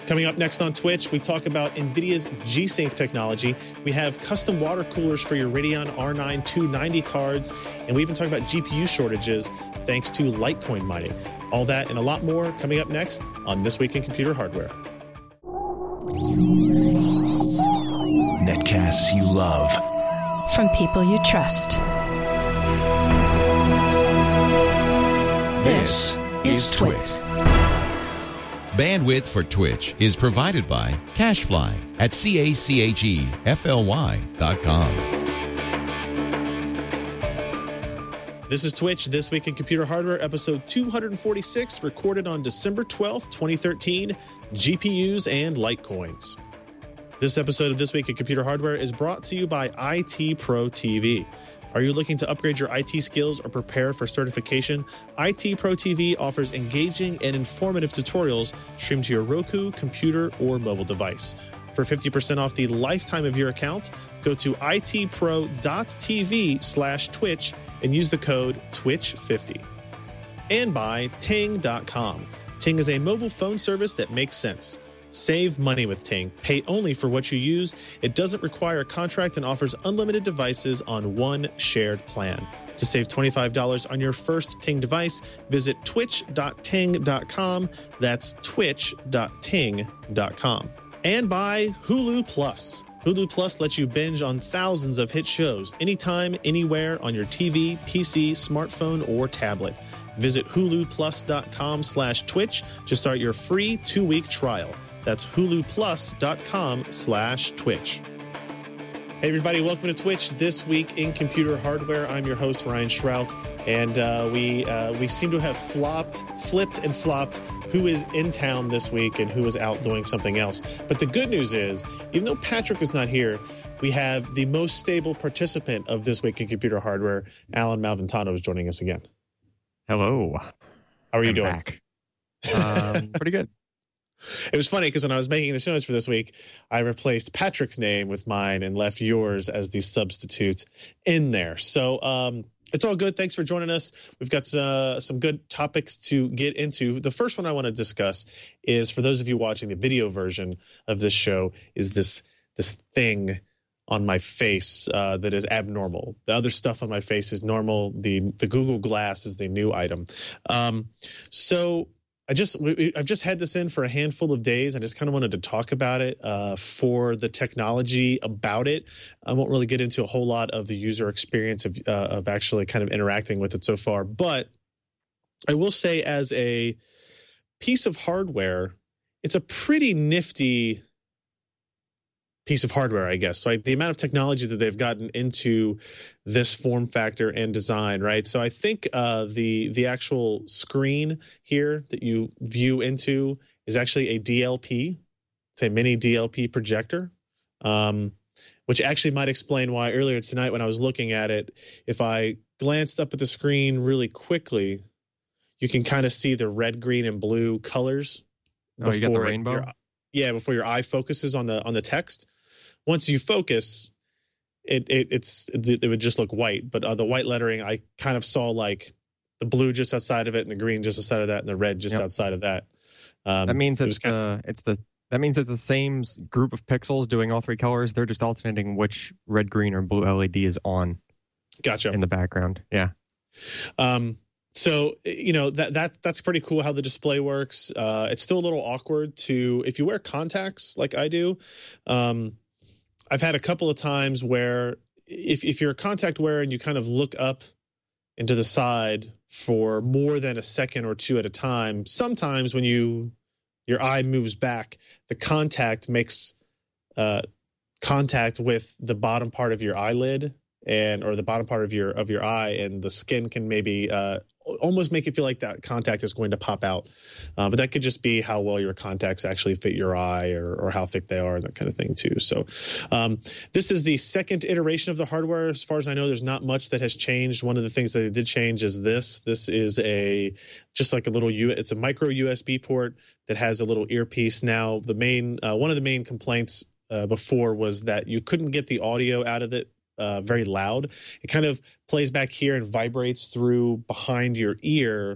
Coming up next on Twitch, we talk about NVIDIA's G-Sync technology. We have custom water coolers for your Radeon R9 290 cards, and we even talk about GPU shortages thanks to Litecoin mining. All that and a lot more coming up next on This Week in Computer Hardware. Netcasts you love. From people you trust. This is Twit. Bandwidth for Twitch is provided by CacheFly at CACHEFLY.com. This is Twitch, This Week in Computer Hardware, episode 246, recorded on December 12th, 2013, GPUs and Litecoins. This episode of This Week in Computer Hardware is brought to you by IT Pro TV. Are you looking to upgrade your IT skills or prepare for certification? IT Pro TV offers engaging and informative tutorials streamed to your Roku, computer, or mobile device. For 50% off the lifetime of your account, go to itpro.tv/Twitch and use the code TWITCH50. And by Ting.com. Ting is a mobile phone service that makes sense. Save money with Ting. Pay only for what you use. It doesn't require a contract and offers unlimited devices on one shared plan. To save $25 on your first Ting device, visit twitch.ting.com. That's twitch.ting.com. And by Hulu Plus. Hulu Plus lets you binge on thousands of hit shows anytime, anywhere on your TV, PC, smartphone, or tablet. Visit huluplus.com/Twitch to start your free 2-week trial. That's huluplus.com/Twitch. Hey, everybody, welcome to Twitch, This Week in Computer Hardware. I'm your host, Ryan Shrout, and we seem to have flipped and flopped who is in town this week and who is out doing something else. But the good news is, even though Patrick is not here, we have the most stable participant of This Week in Computer Hardware, Alan Malventano, is joining us again. Hello. How are you doing? Back. Pretty good. It was funny because when I was making the show notes for this week, I replaced Patrick's name with mine and left yours as the substitute in there. So it's all good. Thanks for joining us. We've got some good topics to get into. The first one I want to discuss is, for those of you watching the video version of this show, is this thing on my face that is abnormal. The other stuff on my face is normal. The Google Glass is the new item. So I've just had this in for a handful of days. I just kind of wanted to talk about it for the technology about it. I won't really get into a whole lot of the user experience of actually kind of interacting with it so far. But I will say, as a piece of hardware, it's a pretty nifty piece of hardware, I guess. Right? The amount of technology that they've gotten into this form factor and design, right? So I think the actual screen here that you view into is actually a DLP. It's a mini DLP projector, which actually might explain why earlier tonight when I was looking at it, if I glanced up at the screen really quickly, you can kind of see the red, green, and blue colors. Oh, you got the rainbow? Before your eye focuses on the text. Once you focus, it would just look white. But the white lettering, I kind of saw like the blue just outside of it, and the green just outside of that, and the red just outside of that. That means it's the same group of pixels doing all three colors. They're just alternating which red, green, or blue LED is on. Gotcha. In the background, yeah. So, that's pretty cool how the display works. It's still a little awkward if you wear contacts like I do. I've had a couple of times where if you're a contact wearer and you kind of look up into the side for more than a second or two at a time, sometimes when your eye moves back, the contact makes contact with the bottom part of your eyelid or the bottom part of your eye, and the skin can maybe almost make it feel like that contact is going to pop out. But that could just be how well your contacts actually fit your eye or how thick they are and that kind of thing too. So this is the second iteration of the hardware. As far as I know, there's not much that has changed. One of the things that it did change is this. This is just like a little it's a micro USB port that has a little earpiece. Now, one of the main complaints before was that you couldn't get the audio out of it very loud. It kind of plays back here and vibrates through behind your ear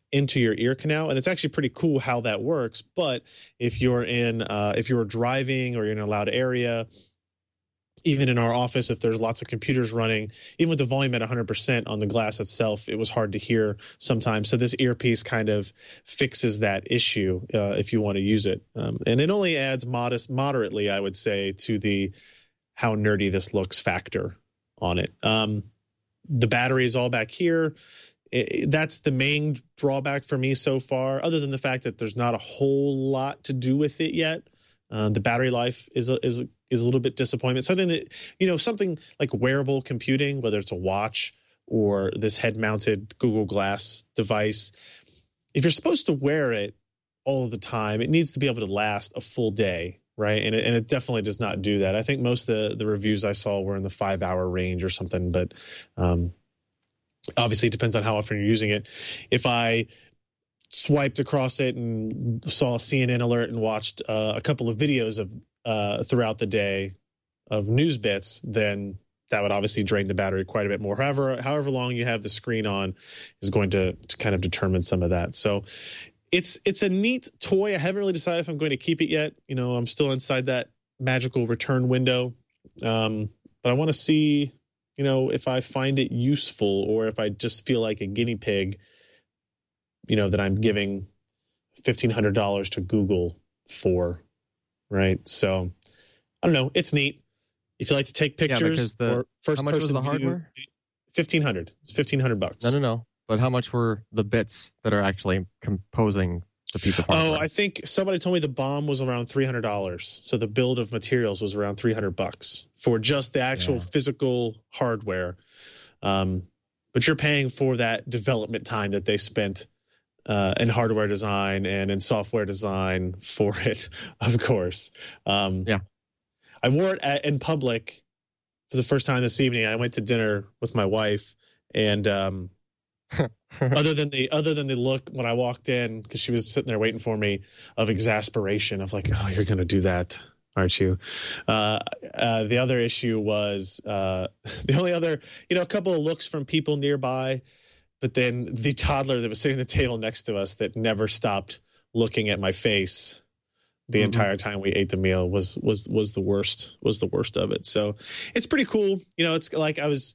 into your ear canal, and it's actually pretty cool how that works. But if you're driving or you're in a loud area, even in our office, if there's lots of computers running, even with the volume at 100% on the glass itself, it was hard to hear sometimes. So this earpiece kind of fixes that issue if you want to use it, and it only adds moderately, I would say, to the how nerdy this looks factor on it. The battery is all back here. That's the main drawback for me so far, other than the fact that there's not a whole lot to do with it yet. The battery life is a little bit disappointment. Something that, something like wearable computing, whether it's a watch or this head-mounted Google Glass device, if you're supposed to wear it all of the time, it needs to be able to last a full day, right? And it definitely does not do that. I think most of the reviews I saw were in the 5-hour range or something, but obviously it depends on how often you're using it. If I swiped across it and saw a CNN alert and watched a couple of videos of throughout the day of news bits, then that would obviously drain the battery quite a bit more. However long you have the screen on is going to kind of determine some of that. So it's a neat toy. I haven't really decided if I'm going to keep it yet. I'm still inside that magical return window. But I want to see, if I find it useful or if I just feel like a guinea pig, that I'm giving $1,500 to Google for, right? So I don't know. It's neat. If you like to take pictures, or first, how much was the hardware? $1,500. It's $1,500. No. But how much were the bits that are actually composing the piece of hardware? Oh, I think somebody told me the BOM was around $300. So the build of materials was around $300 for just the actual physical hardware. But you're paying for that development time that they spent in hardware design and in software design for it, of course. I wore it in public for the first time this evening. I went to dinner with my wife, and other than the look when I walked in, because she was sitting there waiting for me, of exasperation of like, oh, you're going to do that, aren't you? The other issue was the only other, a couple of looks from people nearby. But then the toddler that was sitting at the table next to us that never stopped looking at my face the entire time we ate the meal was the worst of it. So it's pretty cool. It's like it's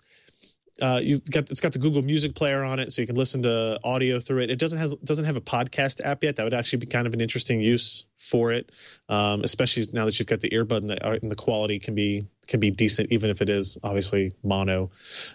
got the Google Music player on it, so you can listen to audio through it. It doesn't have a podcast app yet. That would actually be kind of an interesting use for it, especially now that you've got the earbud and the quality can be decent, even if it is obviously mono.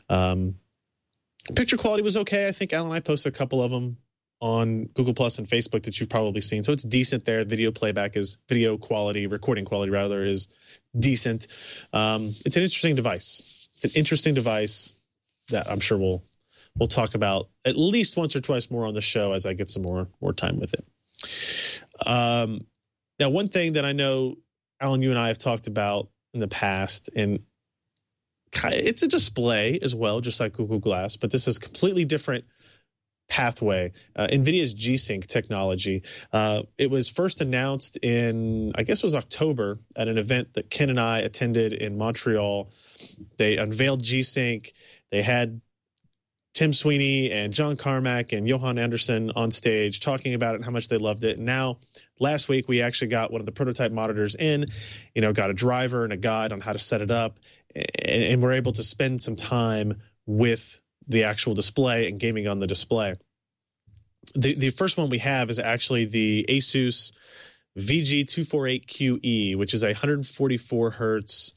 Picture quality was okay. I think Alan and I posted a couple of them on Google Plus and Facebook that you've probably seen. So it's decent there. Video quality, recording quality rather, is decent. It's an interesting device. It's an interesting device that I'm sure we'll talk about at least once or twice more on the show as I get some more time with it. Now, one thing that I know, Alan, you and I have talked about in the past, and it's a display as well, just like Google Glass, but this is a completely different pathway. NVIDIA's G-Sync technology. It was first announced in, I guess it was October, at an event that Ken and I attended in Montreal. They unveiled G-Sync. They had Tim Sweeney and John Carmack and Johan Anderson on stage talking about it and how much they loved it. And now, last week, we actually got one of the prototype monitors in, got a driver and a guide on how to set it up. And we're able to spend some time with the actual display and gaming on the display. The first one we have is actually the Asus VG248QE, which is a 144 hertz.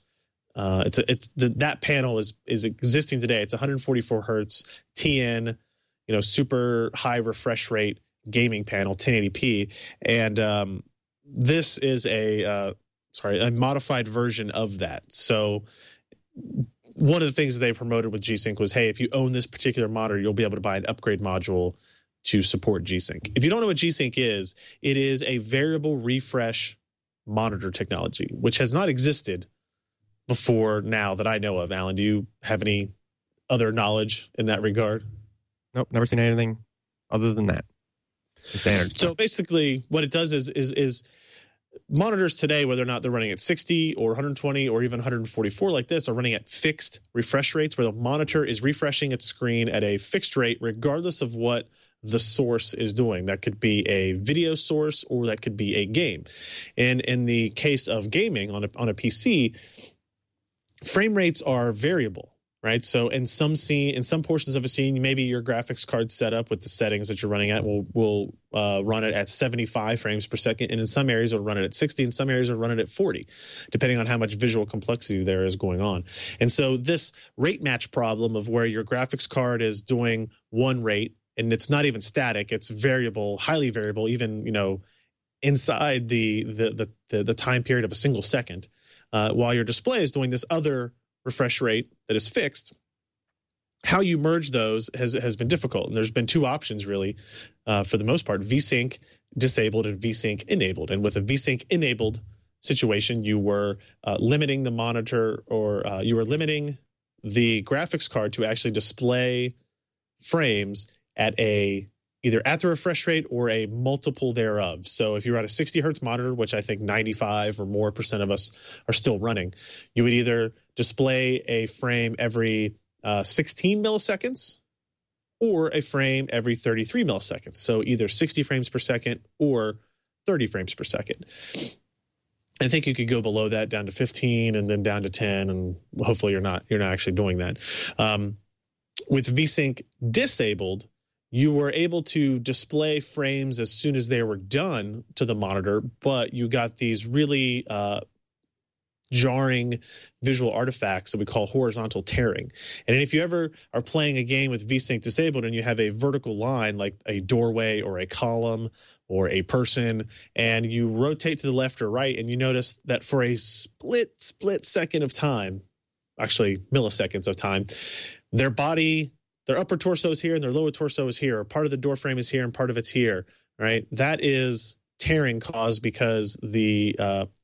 That panel is existing today. It's 144 hertz TN, super high refresh rate gaming panel, 1080p, and this is a modified version of that. So one of the things that they promoted with G-Sync was, hey, if you own this particular monitor, you'll be able to buy an upgrade module to support G-Sync. If you don't know what G-Sync is, it is a variable refresh monitor technology, which has not existed before now that I know of. Alan, do you have any other knowledge in that regard? Nope, never seen anything other than that. The standard stuff. So basically what it does is monitors today, whether or not they're running at 60 or 120 or even 144 like this, are running at fixed refresh rates where the monitor is refreshing its screen at a fixed rate regardless of what the source is doing. That could be a video source or that could be a game. And in the case of gaming on a PC, frame rates are variable. Right. So in some portions of a scene, maybe your graphics card setup with the settings that you're running at will run it at 75 frames per second. And in some areas, it'll run it at 60. In some areas, it'll run it at 40, depending on how much visual complexity there is going on. And so this rate match problem of where your graphics card is doing one rate and it's not even static, it's variable, highly variable, even, inside the time period of a single second, while your display is doing this other refresh rate that is fixed. How you merge those has been difficult. And there's been two options really, for the most part, VSync disabled and VSync enabled. And with a VSync enabled situation, you were limiting the monitor or you were limiting the graphics card to actually display frames at either at the refresh rate or a multiple thereof. So if you're at a 60 hertz monitor, which I think 95 or more % of us are still running, you would either display a frame every 16 milliseconds or a frame every 33 milliseconds. So either 60 frames per second or 30 frames per second. I think you could go below that down to 15 and then down to 10, and hopefully you're not actually doing that. With VSync disabled, you were able to display frames as soon as they were done to the monitor, but you got these really jarring visual artifacts that we call horizontal tearing. And if you ever are playing a game with VSync disabled and you have a vertical line like a doorway or a column or a person, and you rotate to the left or right, and you notice that for a split second of time, actually milliseconds of time, their upper torso is here and their lower torso is here. Part of the door frame is here and part of it's here, right? That is tearing caused because the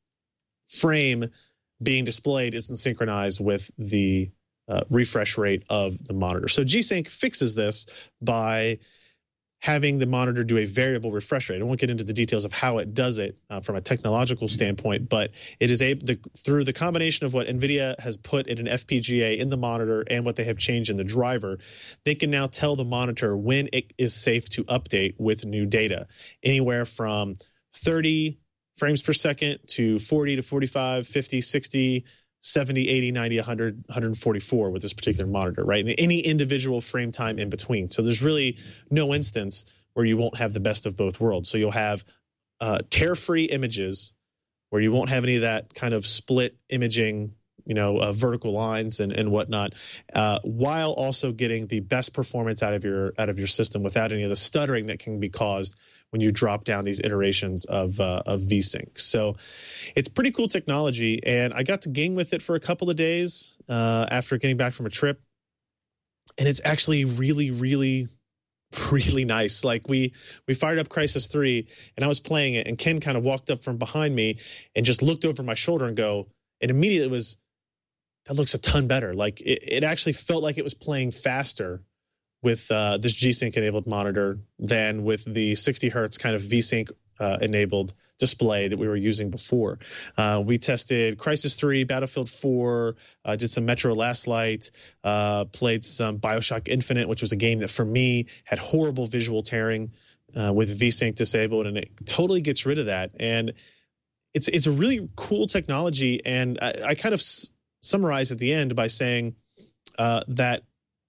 frame being displayed isn't synchronized with the refresh rate of the monitor. So G-Sync fixes this by having the monitor do a variable refresh rate. I won't get into the details of how it does it from a technological standpoint, but it is through the combination of what NVIDIA has put in an FPGA in the monitor and what they have changed in the driver, they can now tell the monitor when it is safe to update with new data, anywhere from 30 frames per second to 40 to 45, 50, 60, 70, 80, 90, 100, 144 with this particular monitor, right? And any individual frame time in between. So there's really no instance where you won't have the best of both worlds. So you'll have tear-free images where you won't have any of that kind of split imaging, vertical lines and whatnot, while also getting the best performance out of your system without any of the stuttering that can be caused when you drop down these iterations of VSync. So it's pretty cool technology, and I got to game with it for a couple of days after getting back from a trip, and it's actually really, really, really nice. Like we fired up Crysis 3, and I was playing it, and Ken kind of walked up from behind me and just looked over my shoulder and immediately was, that looks a ton better. Like it actually felt like it was playing faster with this G-Sync enabled monitor than with the 60 hertz kind of VSync enabled display that we were using before. We tested Crysis 3, Battlefield 4, did some Metro Last Light, played some BioShock Infinite, which was a game that for me had horrible visual tearing with VSync disabled, and it totally gets rid of that. And it's a really cool technology, and I kind of summarize at the end by saying that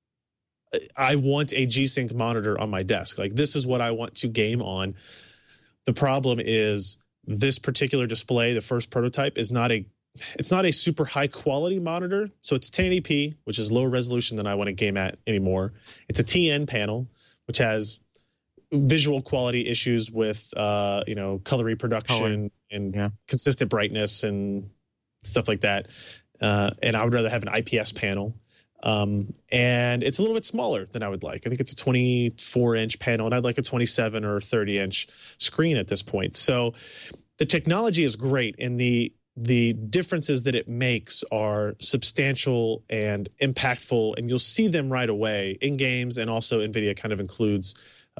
I want a G-Sync monitor on my desk. Like, this is what I want to game on. The problem is this particular display, the first prototype, it's not a super high quality monitor. So it's 1080p, which is lower resolution than I want to game at anymore. It's a TN panel, which has visual quality issues with color reproduction and consistent brightness and stuff like that. And I would rather have an IPS panel. And it's a little bit smaller than I would like. I think it's a 24-inch panel, and I'd like a 27 or 30-inch screen at this point. So the technology is great, and the differences that it makes are substantial and impactful, and you'll see them right away in games, and also NVIDIA kind of includes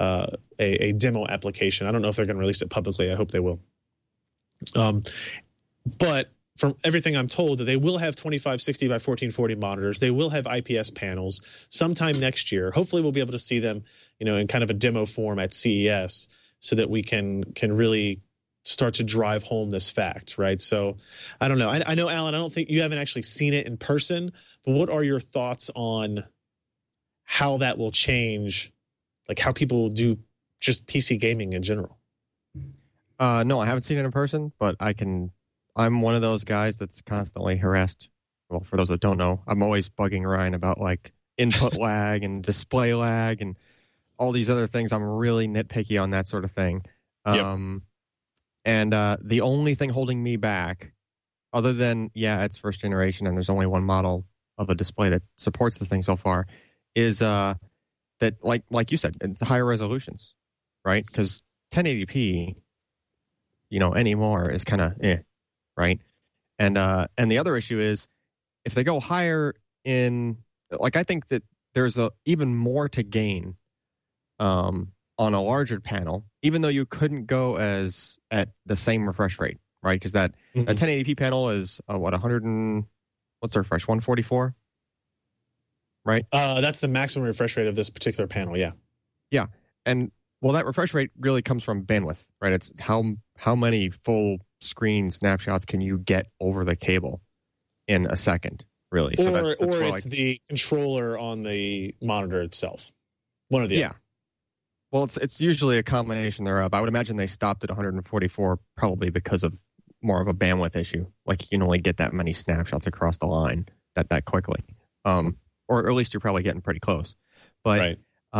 a demo application. I don't know if they're going to release it publicly. I hope they will. But from everything I'm told, that they will have 2560 by 1440 monitors. They will have IPS panels sometime next year. Hopefully, we'll be able to see them, in kind of a demo form at CES, so that we can really start to drive home this fact, right? So, I don't know. I know, Alan, I don't think you haven't actually seen it in person, but what are your thoughts on how that will change, like how people do just PC gaming in general? No, I haven't seen it in person, but I'm one of those guys that's constantly harassed. Well, for those that don't know, I'm always bugging Ryan about like input lag and display lag and all these other things. I'm really nitpicky on that sort of thing. And the only thing holding me back, other than, it's first generation and there's only one model of a display that supports this thing so far, is that, like you said, it's higher resolutions, right? Because 1080p, anymore is kind of right? And the other issue is if they go higher in, like, I think that there's even more to gain on a larger panel, even though you couldn't go at the same refresh rate, right? Because that 1080p panel is 100 and what's the refresh? 144, right? That's the maximum refresh rate of this particular panel. Yeah. And well, that refresh rate really comes from bandwidth, right? It's how many full screen snapshots can you get over the cable in a second, really? So that's it's the controller on the monitor itself. One of the other. Well, it's usually a combination thereof. I would imagine they stopped at 144 probably because of more of a bandwidth issue. Like, you can only get that many snapshots across the line that quickly. Or at least you're probably getting pretty close. But,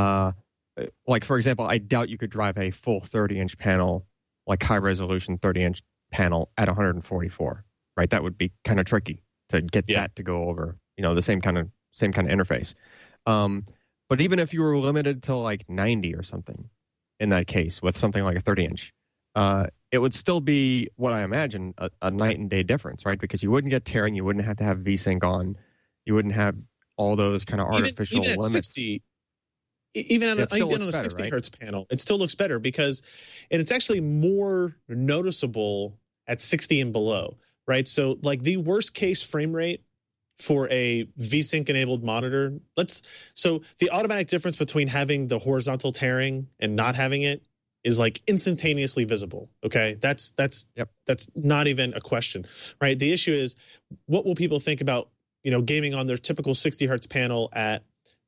like, for example, I doubt you could drive a full 30-inch panel, like high-resolution 30-inch panel at 144, right? That would be kind of tricky to get that to go over, the same kind of interface. But even if you were limited to like 90 or something in that case with something like a 30-inch, it would still be what I imagine a night and day difference, right? Because you wouldn't get tearing, you wouldn't have to have VSync on, you wouldn't have all those kind of artificial even limits. 60, even on a 60 hertz panel, it still looks better and it's actually more noticeable at 60 and below, right? So like the worst case frame rate for a VSync enabled monitor, so the automatic difference between having the horizontal tearing and not having it is like instantaneously visible. Okay. That's not even a question, right? The issue is, what will people think about, gaming on their typical 60 hertz panel at,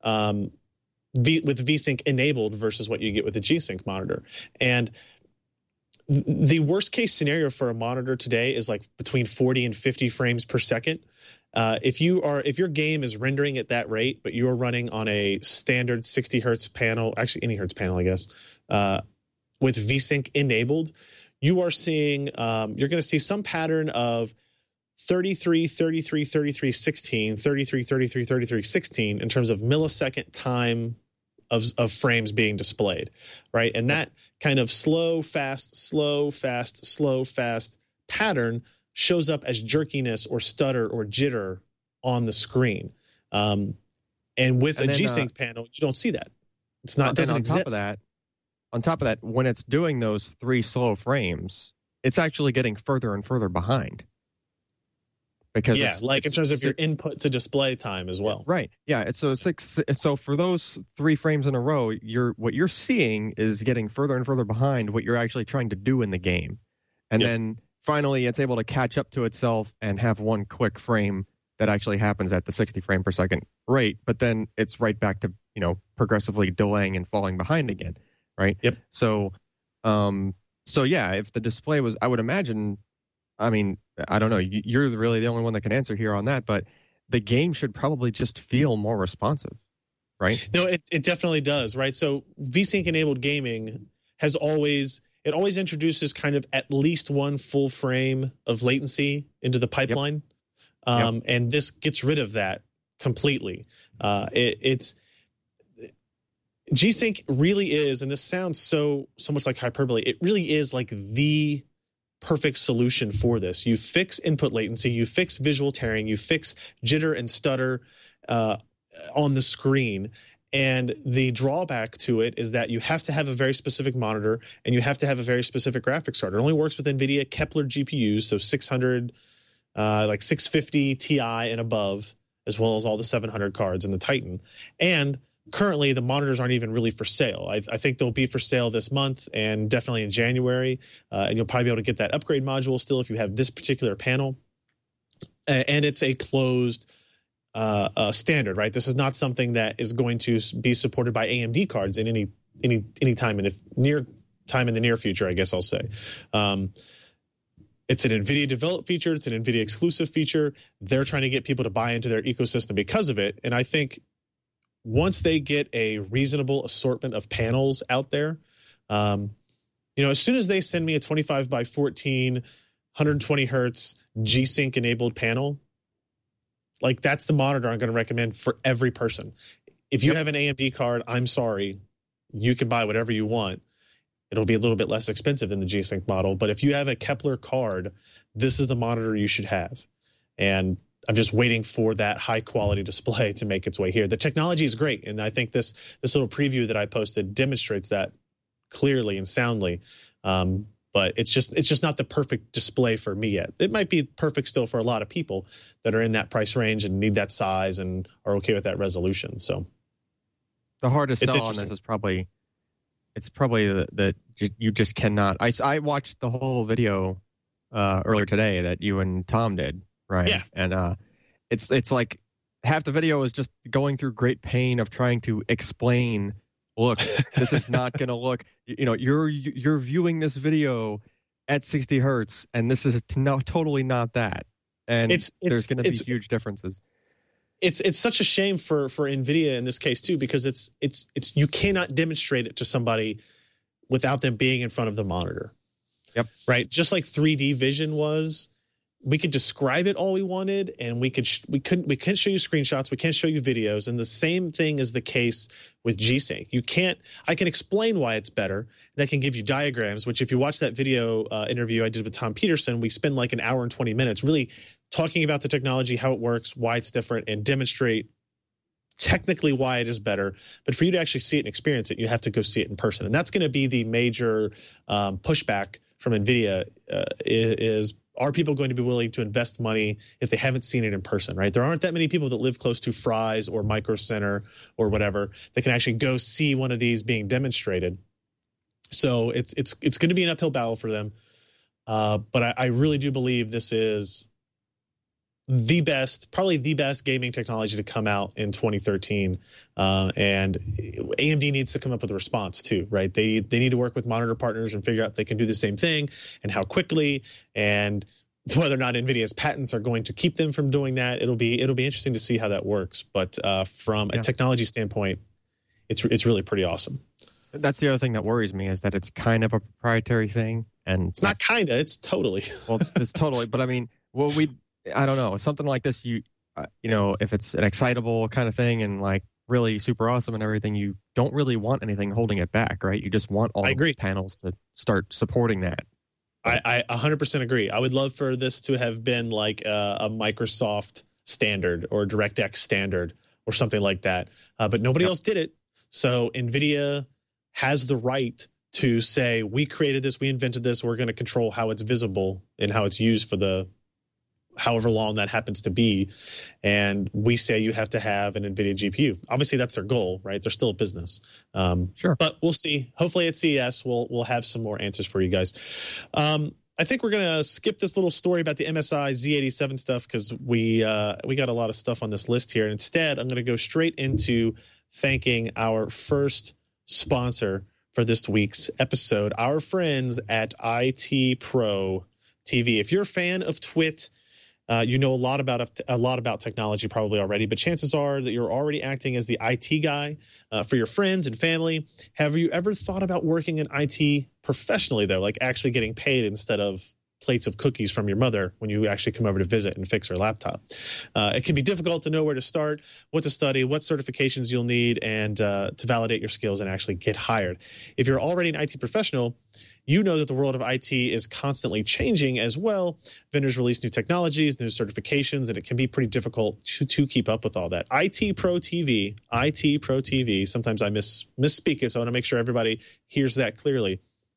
with VSync enabled versus what you get with a G-Sync monitor. And the worst case scenario for a monitor today is like between 40 and 50 frames per second. If your game is rendering at that rate, but you're running on a standard 60 hertz panel, actually any hertz panel, I guess, with VSync enabled, you are seeing, you're going to see some pattern of 33, 33, 33, 16, 33, 33, 33, 16 in terms of millisecond time of frames being displayed, right? And that kind of slow, fast, slow, fast, slow, fast pattern shows up as jerkiness or stutter or jitter on the screen. And with a G-Sync panel, you don't see that. It's not, doesn't exist. On top of that, when it's doing those 3 slow frames, it's actually getting further and further behind. Because in terms of your input to display time as well. Right. Yeah. So for those 3 frames in a row, what you're seeing is getting further and further behind what you're actually trying to do in the game. And then finally it's able to catch up to itself and have one quick frame that actually happens at the 60 frame per second rate, but then it's right back to, progressively delaying and falling behind again. Right. Yep. So if the display was, I would imagine, I mean, I don't know, you're really the only one that can answer here on that, but the game should probably just feel more responsive, right? No, it definitely does, right? So VSync enabled gaming always introduces kind of at least one full frame of latency into the pipeline. And this gets rid of that completely. It's G-Sync really is, and this sounds so much like hyperbole, it really is like the perfect solution for this. You fix input latency, you fix visual tearing, you fix jitter and stutter on the screen. And the drawback to it is that you have to have a very specific monitor and you have to have a very specific graphics card. It only works with NVIDIA Kepler GPUs, so 600 like 650 Ti and above, as well as all the 700 cards in the Titan. And currently, the monitors aren't even really for sale. I think they'll be for sale this month and definitely in January. And you'll probably be able to get that upgrade module still if you have this particular panel. And it's a closed standard, right? This is not something that is going to be supported by AMD cards in any time in the near future, I guess I'll say. It's an NVIDIA developed feature. It's an NVIDIA exclusive feature. They're trying to get people to buy into their ecosystem because of it. And I think once they get a reasonable assortment of panels out there, as soon as they send me a 25 by 14, 120 hertz G-Sync enabled panel, like that's the monitor I'm going to recommend for every person. If you have an AMD card, I'm sorry, you can buy whatever you want. It'll be a little bit less expensive than the G-Sync model. But if you have a Kepler card, this is the monitor you should have. And I'm just waiting for that high quality display to make its way here. The technology is great. And I think this little preview that I posted demonstrates that clearly and soundly. But it's just not the perfect display for me yet. It might be perfect still for a lot of people that are in that price range and need that size and are okay with that resolution. So the hardest sell on this is probably that you just cannot. I watched the whole video earlier today that you and Tom did, right? Yeah. And it's like half the video is just going through great pain of trying to explain, look, this is not going to look, you're viewing this video at 60 hertz and this is totally not that. And there's going to be huge differences. It's such a shame for NVIDIA in this case too, because it's you cannot demonstrate it to somebody without them being in front of the monitor. Yep. Right. Just like 3D vision was, we could describe it all we wanted, and we can't show you screenshots, we can't show you videos, and the same thing is the case with G-Sync. I can explain why it's better, and I can give you diagrams. Which, if you watch that video interview I did with Tom Peterson, we spend like an hour and 20 minutes really talking about the technology, how it works, why it's different, and demonstrate technically why it is better. But for you to actually see it and experience it, you have to go see it in person. And that's going to be the major pushback from NVIDIA is, are people going to be willing to invest money if they haven't seen it in person, right? There aren't that many people that live close to Fry's or Micro Center or whatever that can actually go see one of these being demonstrated. So it's going to be an uphill battle for them. But I really do believe this is probably the best gaming technology to come out in 2013. And AMD needs to come up with a response too, right? They need to work with monitor partners and figure out if they can do the same thing and how quickly, and whether or not NVIDIA's patents are going to keep them from doing that. It'll be interesting to see how that works. But from a technology standpoint, it's really pretty awesome. That's the other thing that worries me, is that it's kind of a proprietary thing, and it's not kinda, it's totally. Well, it's totally. But I mean, I don't know. Something like this, if it's an excitable kind of thing and like really super awesome and everything, you don't really want anything holding it back, right? You just want all the panels to start supporting that. I 100% agree. I would love for this to have been like a Microsoft standard or DirectX standard or something like that. But nobody else did it. So NVIDIA has the right to say, we created this, we invented this, we're going to control how it's visible and how it's used for the however long that happens to be. And we say you have to have an NVIDIA GPU. Obviously, that's their goal, right? They're still a business. Sure. But we'll see. Hopefully at CES, we'll have some more answers for you guys. I think we're going to skip this little story about the MSI Z87 stuff because we got a lot of stuff on this list here. Instead, I'm going to go straight into thanking our first sponsor for this week's episode, our friends at IT Pro TV. If you're a fan of Twit, you know a lot about technology probably already, but chances are that you're already acting as the IT guy for your friends and family. Have you ever thought about working in IT professionally, though, like actually getting paid instead of plates of cookies from your mother when you actually come over to visit and fix her laptop? It can be difficult to know where to start, what to study, what certifications you'll need, and to validate your skills and actually get hired. If you're already an IT professional, you know that the world of IT is constantly changing as well. Vendors release new technologies, new certifications, and it can be pretty difficult to keep up with all that. IT Pro TV, sometimes I misspeak it, so I want to make sure everybody hears that clearly.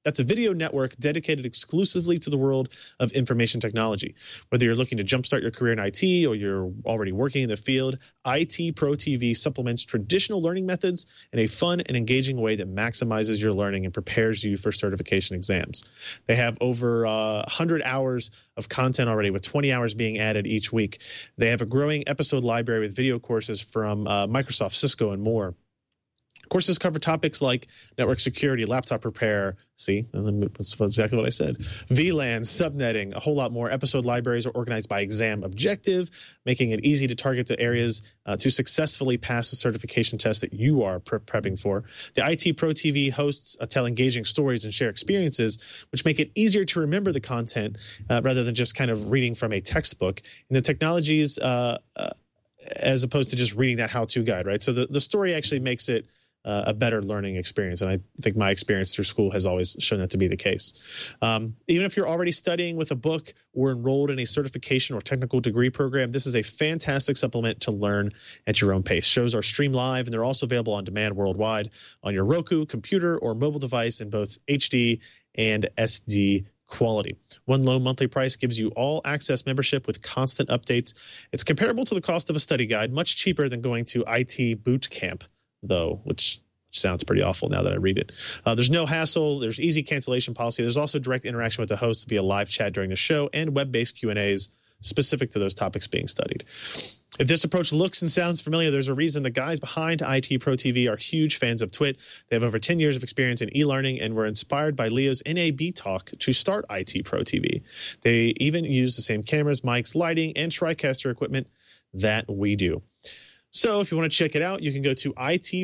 That's a video network dedicated exclusively to the world of information technology. Whether you're looking to jumpstart your career in IT or you're already working in the field, IT Pro TV supplements traditional learning methods in a fun and engaging way that maximizes your learning and prepares you for certification exams. They have over 100 hours of content already, with 20 hours being added each week. They have a growing episode library with video courses from Microsoft, Cisco, and more. Courses cover topics like network security, laptop repair, that's exactly what I said, VLAN, subnetting, a whole lot more. Episode libraries are organized by exam objective, making it easy to target the areas to successfully pass the certification test that you are prepping for. The IT Pro TV hosts tell engaging stories and share experiences, which make it easier to remember the content rather than just kind of reading from a textbook. And the technologies, as opposed to just reading that how-to guide, right? So the story actually makes it a better learning experience. And I think my experience through school has always shown that to be the case. Even if you're already studying with a book or enrolled in a certification or technical degree program, this is a fantastic supplement to learn at your own pace. Shows are streamed live, and they're also available on demand worldwide on your Roku, computer, or mobile device in both HD and SD quality. One low monthly price gives you all access membership with constant updates. It's comparable to the cost of a study guide, much cheaper than going to IT boot camp, though, which sounds pretty awful now that I read it. There's no hassle. There's easy cancellation policy. There's also direct interaction with the hosts via live chat during the show and web-based Q&As specific to those topics being studied. If this approach looks and sounds familiar, there's a reason. The guys behind IT Pro TV are huge fans of TWiT. They have over 10 years of experience in e-learning and were inspired by Leo's NAB talk to start IT Pro TV. They even use the same cameras, mics, lighting, and TriCaster equipment that we do. So if you want to check it out, you can go to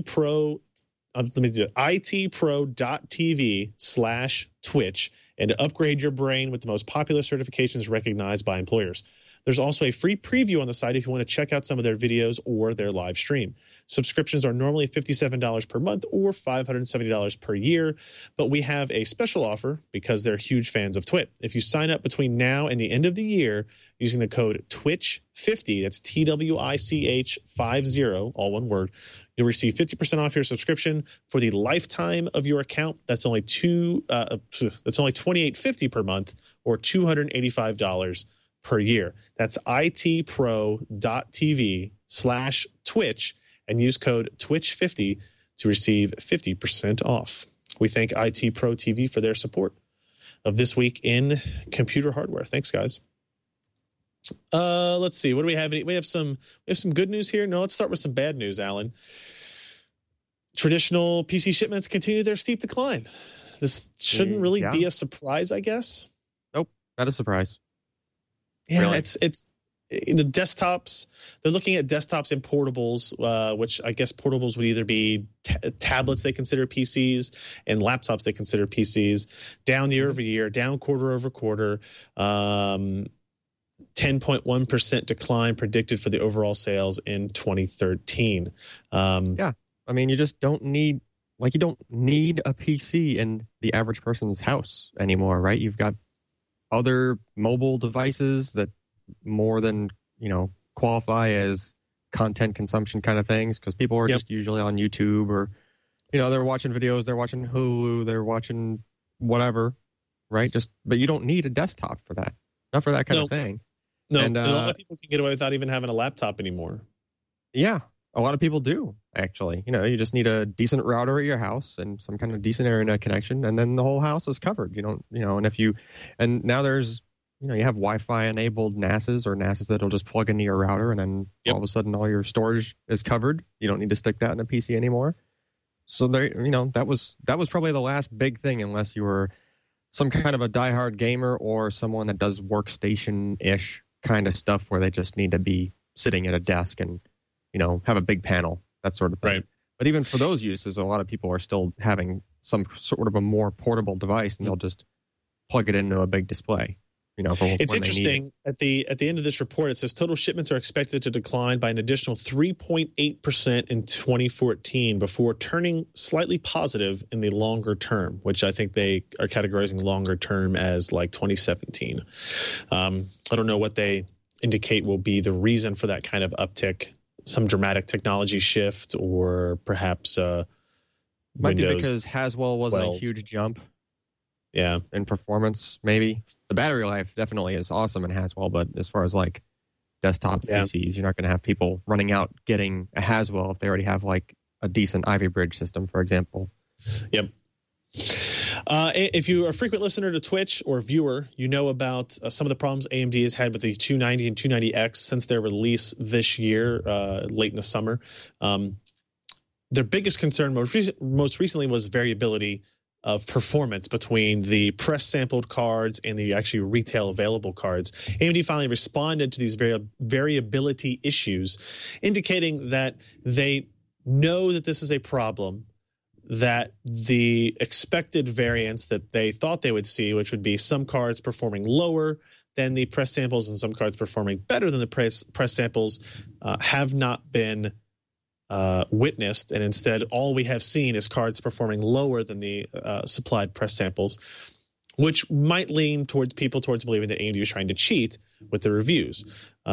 itpro.tv/Twitch and upgrade your brain with the most popular certifications recognized by employers. There's also a free preview on the site if you want to check out some of their videos or their live stream. Subscriptions are normally $57 per month or $570 per year, but we have a special offer because they're huge fans of TWiT. If you sign up between now and the end of the year using the code TWICH50, that's TWICH50, all one word, you'll receive 50% off your subscription for the lifetime of your account. That's only $28.50 per month or $285 per year. That's itpro.tv/Twitch and use code Twitch50 to receive 50% off. We thank IT Pro TV for their support of This Week in Computer Hardware. Thanks, guys. Let's see. What do we have? We have some good news here. No, let's start with some bad news, Alan. Traditional PC shipments continue their steep decline. This shouldn't really be a surprise, I guess. Nope, not a surprise. Yeah, really? It's desktops. They're looking at desktops and portables, which I guess portables would either be tablets they consider PCs and laptops they consider PCs. Down year over year, down quarter over quarter. 10.1% decline predicted for the overall sales in 2013. Yeah, I mean, you just don't need a PC in the average person's house anymore, right? You've got other mobile devices that more than, qualify as content consumption kind of things, because people are just usually on YouTube or, they're watching videos, they're watching Hulu, they're watching whatever, right? But you don't need a desktop for that. Not for that kind of thing. No, and a lot of people can get away without even having a laptop anymore. Yeah, a lot of people do, actually. You just need a decent router at your house and some kind of decent internet connection, and then the whole house is covered. And now there's, you have Wi-Fi enabled NASs or NASs that'll just plug into your router, and then all of a sudden all your storage is covered. You don't need to stick that in a PC anymore. So there, that was probably the last big thing, unless you were some kind of a diehard gamer or someone that does workstation-ish kind of stuff where they just need to be sitting at a desk and, have a big panel, that sort of thing. Right. But even for those uses, a lot of people are still having some sort of a more portable device, and they'll just plug it into a big display. It's interesting. At the end of this report, it says total shipments are expected to decline by an additional 3.8% in 2014 before turning slightly positive in the longer term, which I think they are categorizing longer term as like 2017. I don't know what they indicate will be the reason for that kind of uptick. Some dramatic technology shift, or perhaps might Windows be because Haswell wasn't 12. a huge jump. Yeah. in performance, maybe. The battery life definitely is awesome in Haswell, but as far as like desktop PCs, you're not going to have people running out getting a Haswell if they already have like a decent Ivy Bridge system, for example. Yep. If you are a frequent listener to Twitch or viewer, you know about some of the problems AMD has had with the 290 and 290X since their release this year, late in the summer. Their biggest concern most recently was variability of performance between the press sampled cards and the actually retail available cards. AMD finally responded to these variability issues, indicating that they know that this is a problem, that the expected variance that they thought they would see, which would be some cards performing lower than the press samples and some cards performing better than the press samples, have not been witnessed, and instead all we have seen is cards performing lower than the supplied press samples, which might lean towards believing that AMD was trying to cheat with the reviews.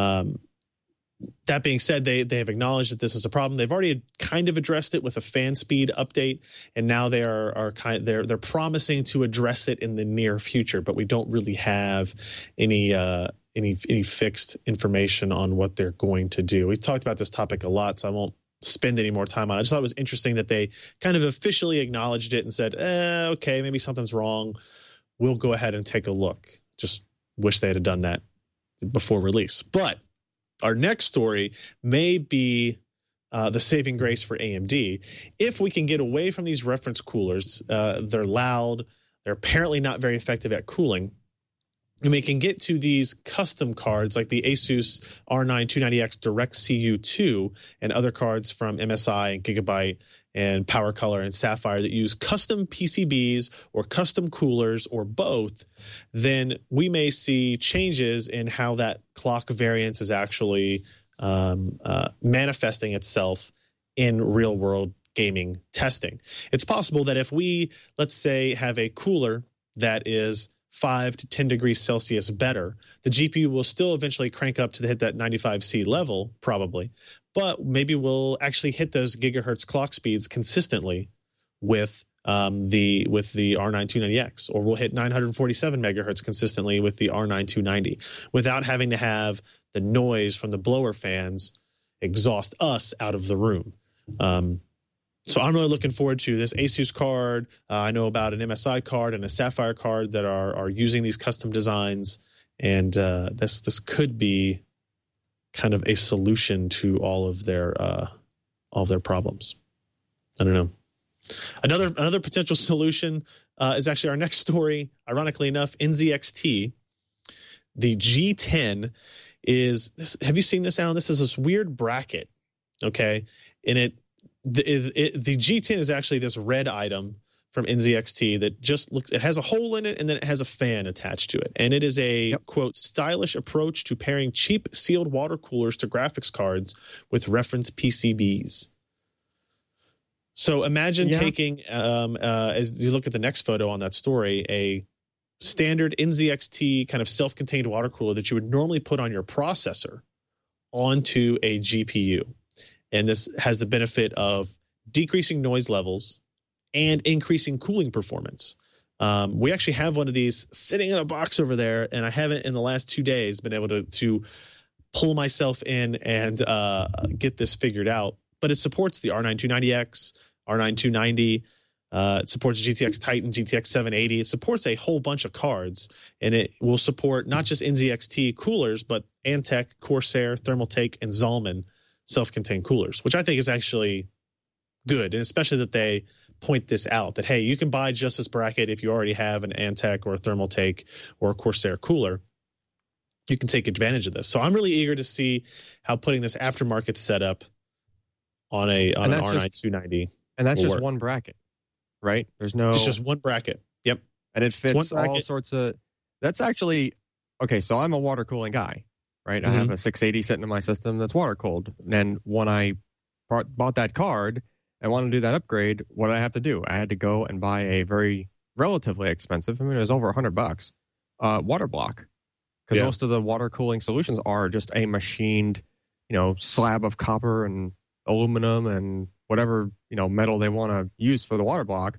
That being said, they have acknowledged that this is a problem. They've already kind of addressed it with a fan speed update, and now they they're promising to address it in the near future. But we don't really have any fixed information on what they're going to do. We've talked about this topic a lot, so I won't spend any more time on it. I just thought it was interesting that they kind of officially acknowledged it and said, okay, maybe something's wrong. We'll go ahead and take a look. Just wish they had done that before release. But our next story may be the saving grace for AMD. If we can get away from these reference coolers, they're loud, they're apparently not very effective at cooling, and we can get to these custom cards like the Asus R9 290X Direct CU2 and other cards from MSI and Gigabyte and PowerColor and Sapphire that use custom PCBs or custom coolers or both, then we may see changes in how that clock variance is actually manifesting itself in real-world gaming testing. It's possible that if we, let's say, have a cooler that is 5 to 10 degrees Celsius better, the GPU will still eventually crank up to hit that 95C level, probably, but maybe we'll actually hit those gigahertz clock speeds consistently with the R9 290X, or we'll hit 947 megahertz consistently with the R9 290 without having to have the noise from the blower fans exhaust us out of the room. So I'm really looking forward to this Asus card. I know about an MSI card and a Sapphire card that are using these custom designs, and this could be kind of a solution to all of their problems. I don't know. Another potential solution is actually our next story. Ironically enough, NZXT, the G10 is this. Have you seen this, Alan? This is this weird bracket, okay? And the G10 is actually this red item from NZXT that just looks, it has a hole in it and then it has a fan attached to it. And it is a, quote, stylish approach to pairing cheap sealed water coolers to graphics cards with reference PCBs. So imagine taking, as you look at the next photo on that story, a standard NZXT kind of self-contained water cooler that you would normally put on your processor onto a GPU. And this has the benefit of decreasing noise levels and increasing cooling performance. We actually have one of these sitting in a box over there, and I haven't in the last 2 days been able to pull myself in and get this figured out. But it supports the R9 290X, R9 290. It supports GTX Titan, GTX 780. It supports a whole bunch of cards, and it will support not just NZXT coolers, but Antec, Corsair, Thermaltake, and Zalman self-contained coolers, which I think is actually good, and especially that they point this out, that, hey, you can buy just this bracket if you already have an Antec or a Thermaltake or a Corsair cooler. You can take advantage of this. So I'm really eager to see how putting this aftermarket setup on an R9 290. And that's just one bracket, right? There's no... It's just one bracket. Yep. And it fits all sorts of... That's actually... Okay, so I'm a water cooling guy, right? I have a 680 sitting in my system that's water cooled. And when I bought that card and wanted to do that upgrade, what did I have to do? I had to go and buy a very relatively expensive, I mean, it was over $100, water block. Because most of the water cooling solutions are just a machined, slab of copper and aluminum and whatever, metal they want to use for the water block.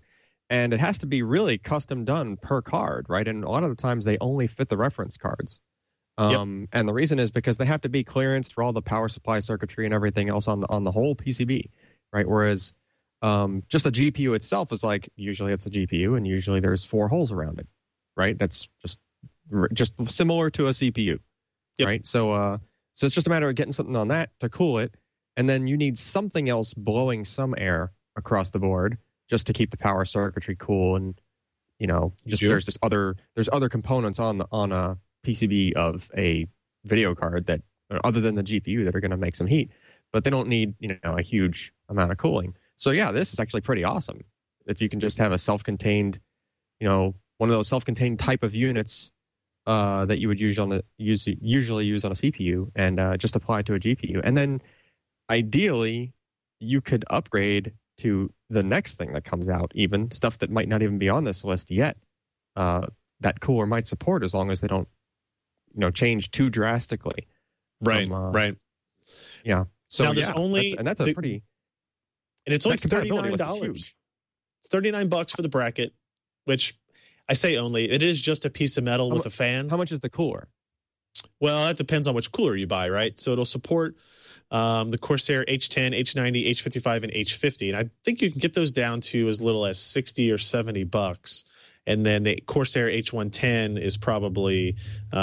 And it has to be really custom done per card, right? And a lot of the times they only fit the reference cards. And the reason is because they have to be clearanced for all the power supply circuitry and everything else on the whole PCB, right? Whereas just the GPU itself is like, usually it's a GPU and usually there's 4 holes around it, right? That's just similar to a CPU, right? So it's just a matter of getting something on that to cool it. And then you need something else blowing some air across the board just to keep the power circuitry cool. And, there's other components on a PCB of a video card that, other than the GPU, that are going to make some heat, but they don't need, a huge amount of cooling. So yeah, this is actually pretty awesome. If you can just have a self-contained, one of those self-contained type of units that you would usually use on a CPU and just apply it to a GPU. And then ideally you could upgrade to the next thing that comes out, even stuff that might not even be on this list yet, that cooler might support, as long as they don't, change too drastically. Right. Yeah. So now there's that's a pretty, and it's only $39. It's $39 for the bracket, which I say only. It is just a piece of metal with a fan. How much is the cooler? Well, that depends on which cooler you buy, right? So it'll support the Corsair H10, H90, H55, and H50. And I think you can get those down to as little as $60 or $70. And then the Corsair H110 is probably,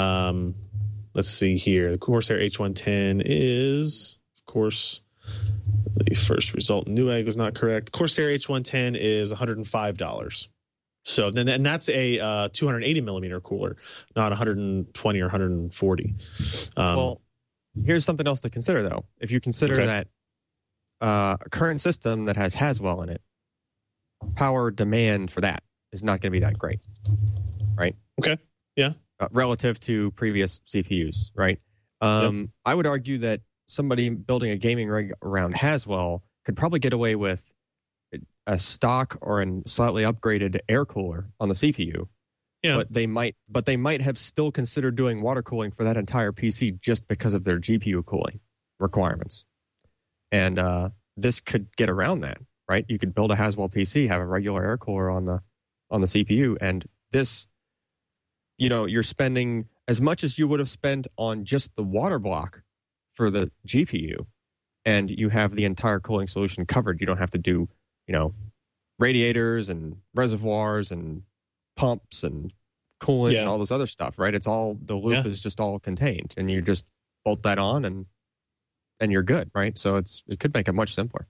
let's see here. The Corsair H110 is, of course, the first result in Newegg was not correct. Corsair H110 is $105. So then, and that's a 280 millimeter cooler, not 120 or 140. Well, here's something else to consider, though. If you consider that a current system that has Haswell in it, power demand for that is not going to be that great, right? Okay. Yeah. Relative to previous CPUs, right? I would argue that somebody building a gaming rig around Haswell could probably get away with a stock or a slightly upgraded air cooler on the CPU. Yeah. But they might have still considered doing water cooling for that entire PC just because of their GPU cooling requirements. And this could get around that, right? You could build a Haswell PC, have a regular air cooler on the CPU, and this, you're spending as much as you would have spent on just the water block for the GPU, and you have the entire cooling solution covered. You don't have to do, radiators and reservoirs and pumps and coolant and all this other stuff, right? It's all, the loop is just all contained, and you just bolt that on and you're good, right? So it could make it much simpler.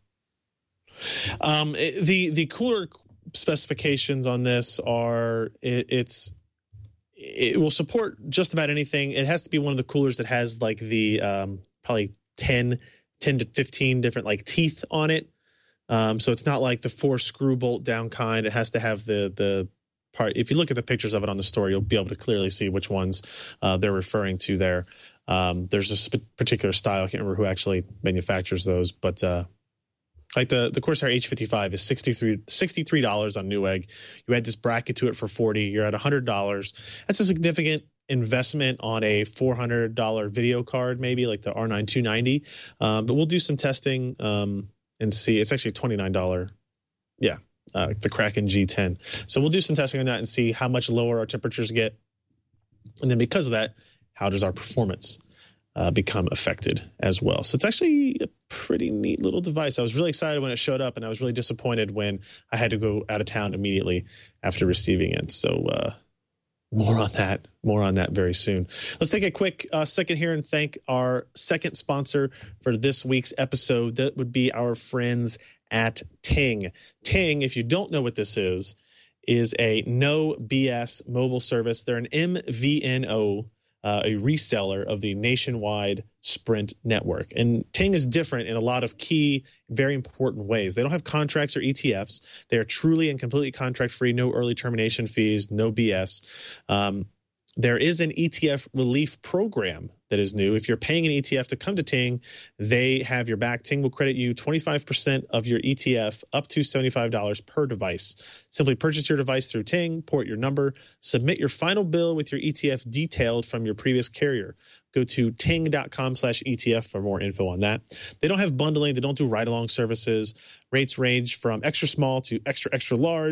The cooler specifications on this are it will support just about anything. It has to be one of the coolers that has like the probably 10 to 15 different like teeth on it. So it's not like the 4 screw bolt down kind. It has to have the part. If you look at the pictures of it on the store, you'll be able to clearly see which ones they're referring to there. There's a particular style. I can't remember who actually manufactures those, but like the Corsair H55 is $63 on Newegg. You add this bracket to it for $40. You're at $100. That's a significant investment on a $400 video card, maybe like the R9 290. But we'll do some testing and see. It's actually $29. Yeah, the Kraken G10. So we'll do some testing on that and see how much lower our temperatures get. And then because of that, how does our performance become affected as well? So it's actually a pretty neat little device. I was really excited when it showed up, and I was really disappointed when I had to go out of town immediately after receiving it. So more on that very soon. Let's take a quick second here and thank our second sponsor for this week's episode. That would be our friends at Ting. Ting, if you don't know what this is a no BS mobile service. They're an MVNO, a reseller of the nationwide Sprint network. And Ting is different in a lot of key, very important ways. They don't have contracts or ETFs. They are truly and completely contract-free, no early termination fees, no BS. There is an ETF relief program that is new. If you're paying an ETF to come to Ting, they have your back. Ting will credit you 25% of your ETF up to $75 per device. Simply purchase your device through Ting, port your number, submit your final bill with your ETF detailed from your previous carrier. Go to ting.com/ETF for more info on that. They don't have bundling. They don't do ride-along services. Rates range from extra small to extra, extra large.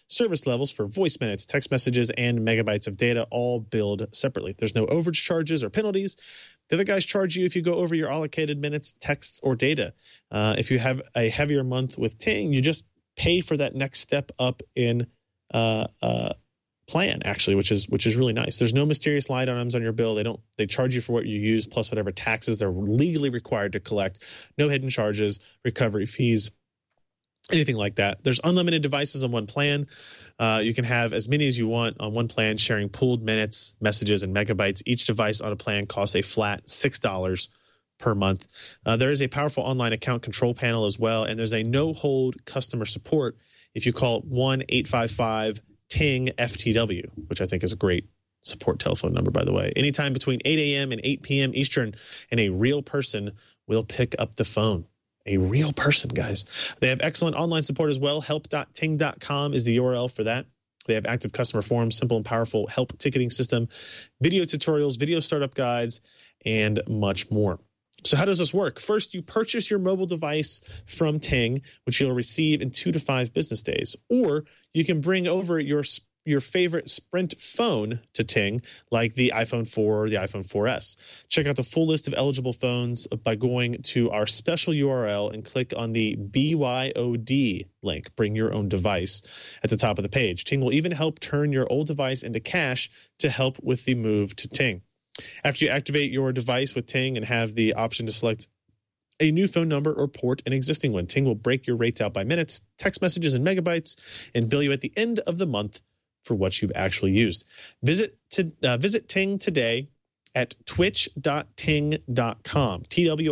Service levels for voice minutes, text messages, and megabytes of data all billed separately. There's no overage charges or penalties. The other guys charge you if you go over your allocated minutes, texts, or data. If you have a heavier month with Ting, you just pay for that next step up in plan, actually, which is really nice. There's no mysterious line items on your bill. They charge you for what you use plus whatever taxes they're legally required to collect. No hidden charges, recovery fees, anything like that. There's unlimited devices on one plan. You can have as many as you want on one plan, sharing pooled minutes, messages, and megabytes. Each device on a plan costs a flat $6 per month. There is a powerful online account control panel as well, and there's a no-hold customer support if you call 1-855-TING-FTW, which I think is a great support telephone number, by the way. Anytime between 8 a.m. and 8 p.m. Eastern, and a real person will pick up the phone. A real person, guys. They have excellent online support as well. Help.ting.com is the URL for that. They have active customer forums, simple and powerful help ticketing system, video tutorials, video startup guides, and much more. So how does this work? First, you purchase your mobile device from Ting, which you'll receive in 2 to 5 business days. Or you can bring over your favorite Sprint phone to Ting, like the iPhone 4 or the iPhone 4S. Check out the full list of eligible phones by going to our special URL and click on the BYOD link, bring your own device, at the top of the page. Ting will even help turn your old device into cash to help with the move to Ting. After you activate your device with Ting and have the option to select a new phone number or port an existing one, Ting will break your rates out by minutes, text messages, and megabytes, and bill you at the end of the month for what you've actually used. Visit Ting today at twitch.ting.com,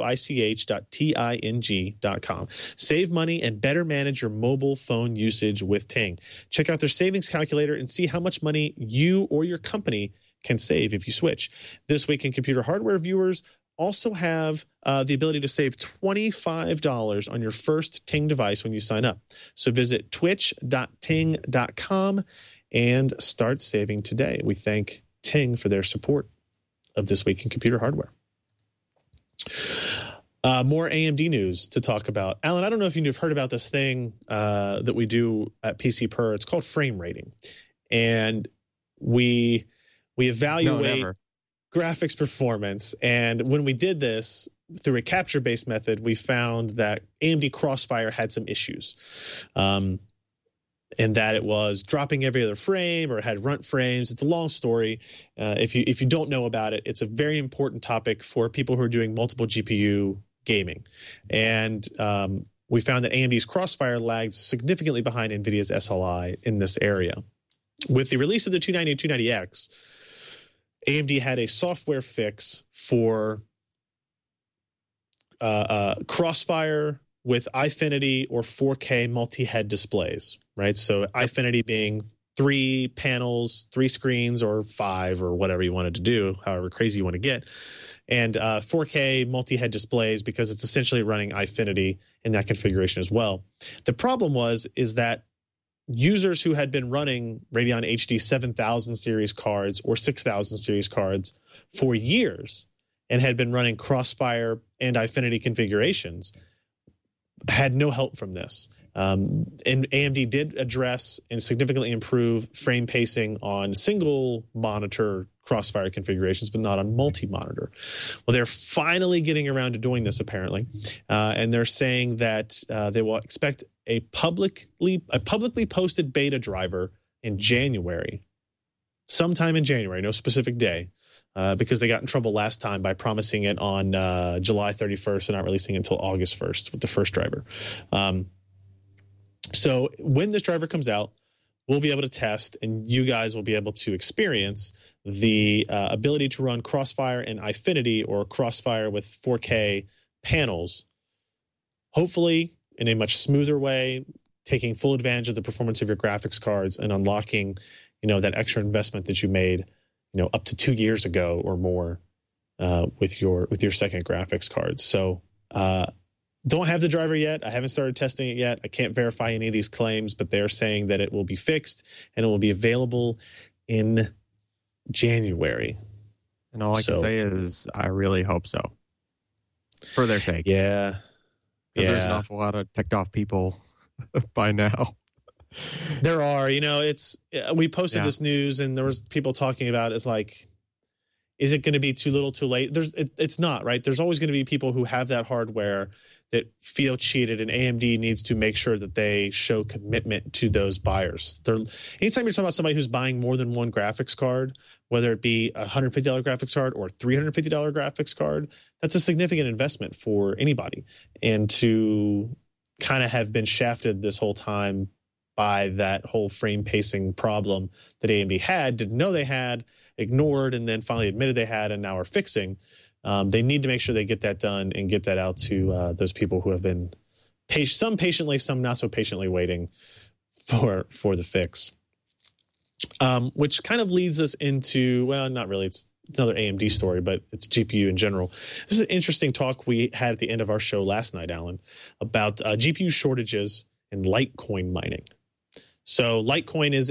twich.ting.com. Save money and better manage your mobile phone usage with Ting. Check out their savings calculator and see how much money you or your company can save if you switch. This Week in Computer Hardware viewers also have the ability to save $25 on your first Ting device when you sign up. So visit twitch.ting.com and start saving today. We thank Ting for their support of This Week in Computer Hardware. More AMD news to talk about. Alan, I don't know if you've heard about this thing that we do at PC Per. It's called frame rating. And we evaluate graphics performance. And when we did this through a capture-based method, we found that AMD Crossfire had some issues. And that it was dropping every other frame or had runt frames. It's a long story. If you don't know about it, it's a very important topic for people who are doing multiple GPU gaming. And we found that AMD's Crossfire lagged significantly behind NVIDIA's SLI in this area. With the release of the 290 and 290X, AMD had a software fix for Crossfire with Eyefinity or 4K multi-head displays, right? So Eyefinity being 3 panels, 3 screens, or 5, or whatever you wanted to do, however crazy you want to get. And 4K multi-head displays because it's essentially running Eyefinity in that configuration as well. The problem is that users who had been running Radeon HD 7000 series cards or 6000 series cards for years and had been running Crossfire and Eyefinity configurations had no help from this. And AMD did address and significantly improve frame pacing on single monitor Crossfire configurations, but not on multi-monitor. Well, they're finally getting around to doing this, apparently. And they're saying that they will expect a publicly posted beta driver in January, sometime in January, no specific day, because they got in trouble last time by promising it on July 31st and not releasing it until August 1st with the first driver. So when this driver comes out, we'll be able to test, and you guys will be able to experience the ability to run Crossfire and Eyefinity or Crossfire with 4K panels, hopefully in a much smoother way, taking full advantage of the performance of your graphics cards and unlocking, that extra investment that you made, up to 2 years ago or more with your second graphics cards. So don't have the driver yet. I haven't started testing it yet. I can't verify any of these claims, but they're saying that it will be fixed and it will be available in January. And all I can say is I really hope so. For their sake. Yeah. Because there's an awful lot of ticked off people by now. There are, we posted Yeah. this news and there was people talking about it's like, is it going to be too little too late? It's not, right? There's always going to be people who have that hardware that feel cheated, and AMD needs to make sure that they show commitment to those buyers. Anytime you're talking about somebody who's buying more than one graphics card, whether it be a $150 graphics card or $350 graphics card, that's a significant investment for anybody. And to kind of have been shafted this whole time by that whole frame pacing problem that AMD had, didn't know they had, ignored, and then finally admitted they had and now are fixing. They need to make sure they get that done and get that out to those people who have been some patiently, some not so patiently waiting for the fix. Which kind of leads us into, well, not really, it's another AMD story, but it's GPU in general. This is an interesting talk we had at the end of our show last night, Alan, about GPU shortages and Litecoin mining. So Litecoin is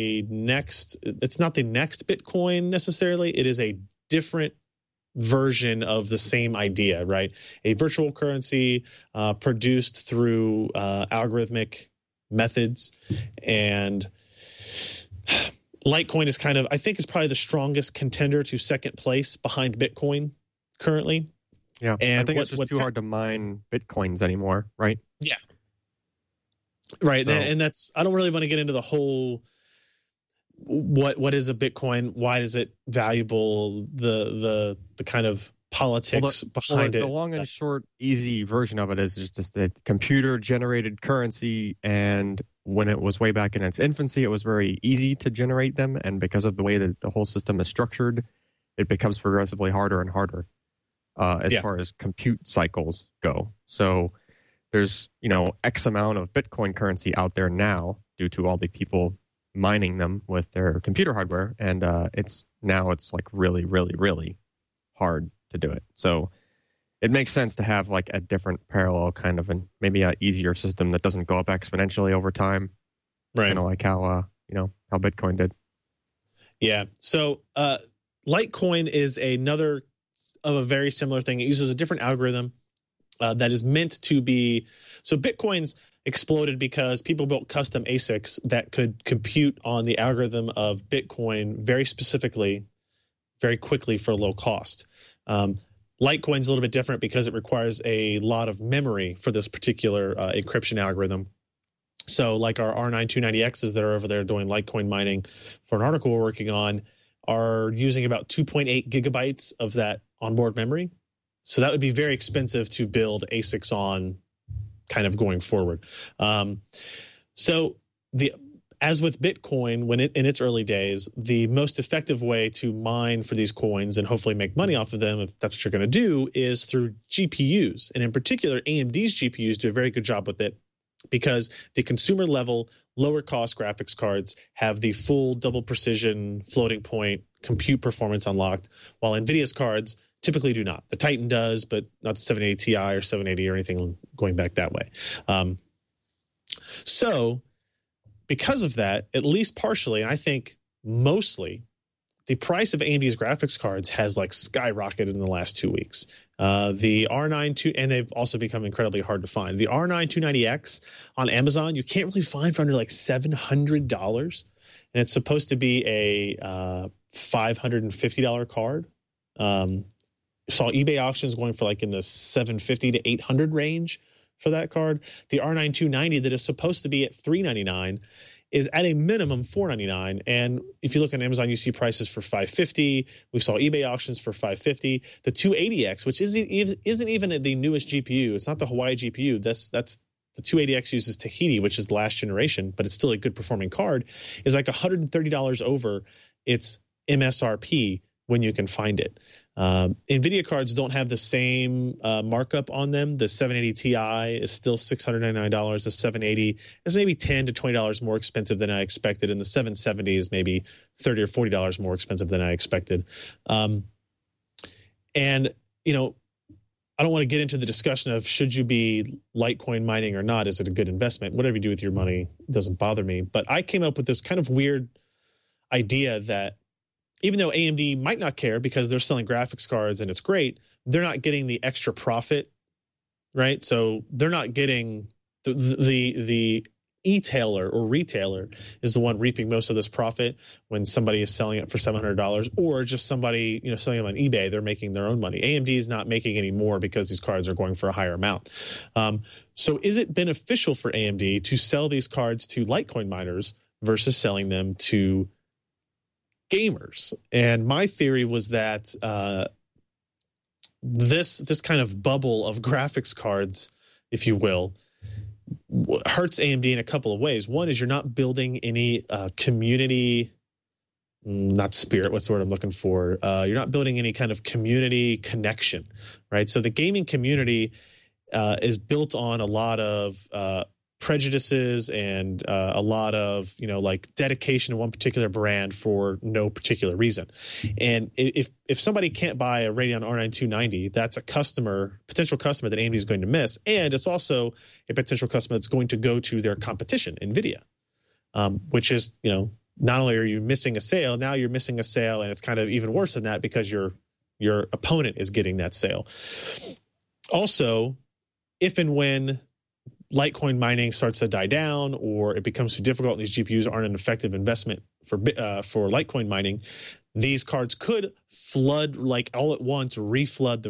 it's not the next Bitcoin necessarily. It is a different version of the same idea, right? A virtual currency produced through algorithmic methods. And Litecoin is I think is probably the strongest contender to second place behind Bitcoin currently. Yeah, and I think it's just too hard to mine Bitcoins anymore, right? Yeah. Right. So, and that's, I don't really want to get into the whole, what is a Bitcoin? Why is it valuable? The kind of politics behind it. The long and short, easy version of it is just a computer generated currency. And when it was way back in its infancy, it was very easy to generate them. And because of the way that the whole system is structured, it becomes progressively harder and harder as far as compute cycles go. So there's, X amount of Bitcoin currency out there now due to all the people mining them with their computer hardware. And it's like really, really, really hard to do it. So it makes sense to have like a different parallel kind of, and maybe an easier system that doesn't go up exponentially over time. Right. Kind of like how Bitcoin did. Yeah. So Litecoin is another of a very similar thing. It uses a different algorithm that is meant to be, so Bitcoin's exploded because people built custom ASICs that could compute on the algorithm of Bitcoin very specifically, very quickly for low cost. Litecoin's a little bit different because it requires a lot of memory for this particular encryption algorithm. So like our R9 290Xs that are over there doing Litecoin mining for an article we're working on are using about 2.8 gigabytes of that onboard memory. So that would be very expensive to build ASICs on kind of going forward. As with Bitcoin, in its early days, the most effective way to mine for these coins and hopefully make money off of them, if that's what you're going to do, is through GPUs. And in particular, AMD's GPUs do a very good job with it because the consumer level, lower cost graphics cards have the full double precision floating point compute performance unlocked, while NVIDIA's cards typically do not. The Titan does, but not the 780 Ti or 780 or anything going back that way. So because of that, at least partially, and I think mostly, the price of AMD's graphics cards has like skyrocketed in the last 2 weeks. The R9 and they've also become incredibly hard to find. The R9 290X on Amazon, you can't really find for under like $700. And it's supposed to be a $550 card. Saw eBay auctions going for like in the $750 to $800 range for that card. The R9 290 that is supposed to be at $399 is at a minimum $499. And if you look on Amazon, you see prices for $550. We saw eBay auctions for $550. The 280X, which isn't even the newest GPU. It's not the Hawaii GPU. That's the 280X uses Tahiti, which is the last generation, but it's still a good performing card, is like $130 over its MSRP when you can find it. NVIDIA cards don't have the same markup on them. The 780 Ti is still $699. The 780 is maybe $10 to $20 more expensive than I expected, and the 770 is maybe $30 or $40 more expensive than I expected. And, I don't want to get into the discussion of should you be Litecoin mining or not. Is it a good investment? Whatever you do with your money doesn't bother me. But I came up with this kind of weird idea that even though AMD might not care because they're selling graphics cards and it's great, they're not getting the extra profit, right? So they're not getting the e-tailer or retailer is the one reaping most of this profit when somebody is selling it for $700, or just somebody, selling them on eBay, they're making their own money. AMD is not making any more because these cards are going for a higher amount. So is it beneficial for AMD to sell these cards to Litecoin miners versus selling them to gamers? And my theory was that this kind of bubble of graphics cards, if you will, hurts AMD in a couple of ways. One is you're not building any community, not spirit, what's the word I'm looking for? You're not building any kind of community connection, right? So the gaming community is built on a lot of prejudices and a lot of, dedication to one particular brand for no particular reason. And if somebody can't buy a Radeon R9 290, that's a potential customer that AMD is going to miss. And it's also a potential customer that's going to go to their competition, NVIDIA, which is, not only are you missing a sale, now you're missing a sale, and it's kind of even worse than that because your opponent is getting that sale. Also, if and when Litecoin mining starts to die down, or it becomes too difficult and these GPUs aren't an effective investment for Litecoin mining, these cards could flood, like all at once, reflood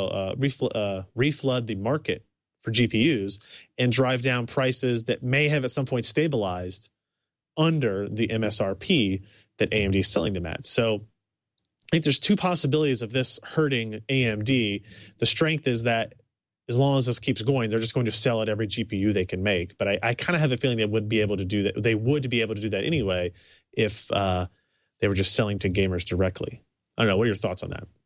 the market for GPUs and drive down prices that may have at some point stabilized under the MSRP that AMD is selling them at. So I think there's two possibilities of this hurting AMD. The strength is that as long as this keeps going, they're just going to sell at every GPU they can make. But I kind of have a feeling they would be able to do that. They would be able to do that anyway if they were just selling to gamers directly. I don't know. What are your thoughts on that?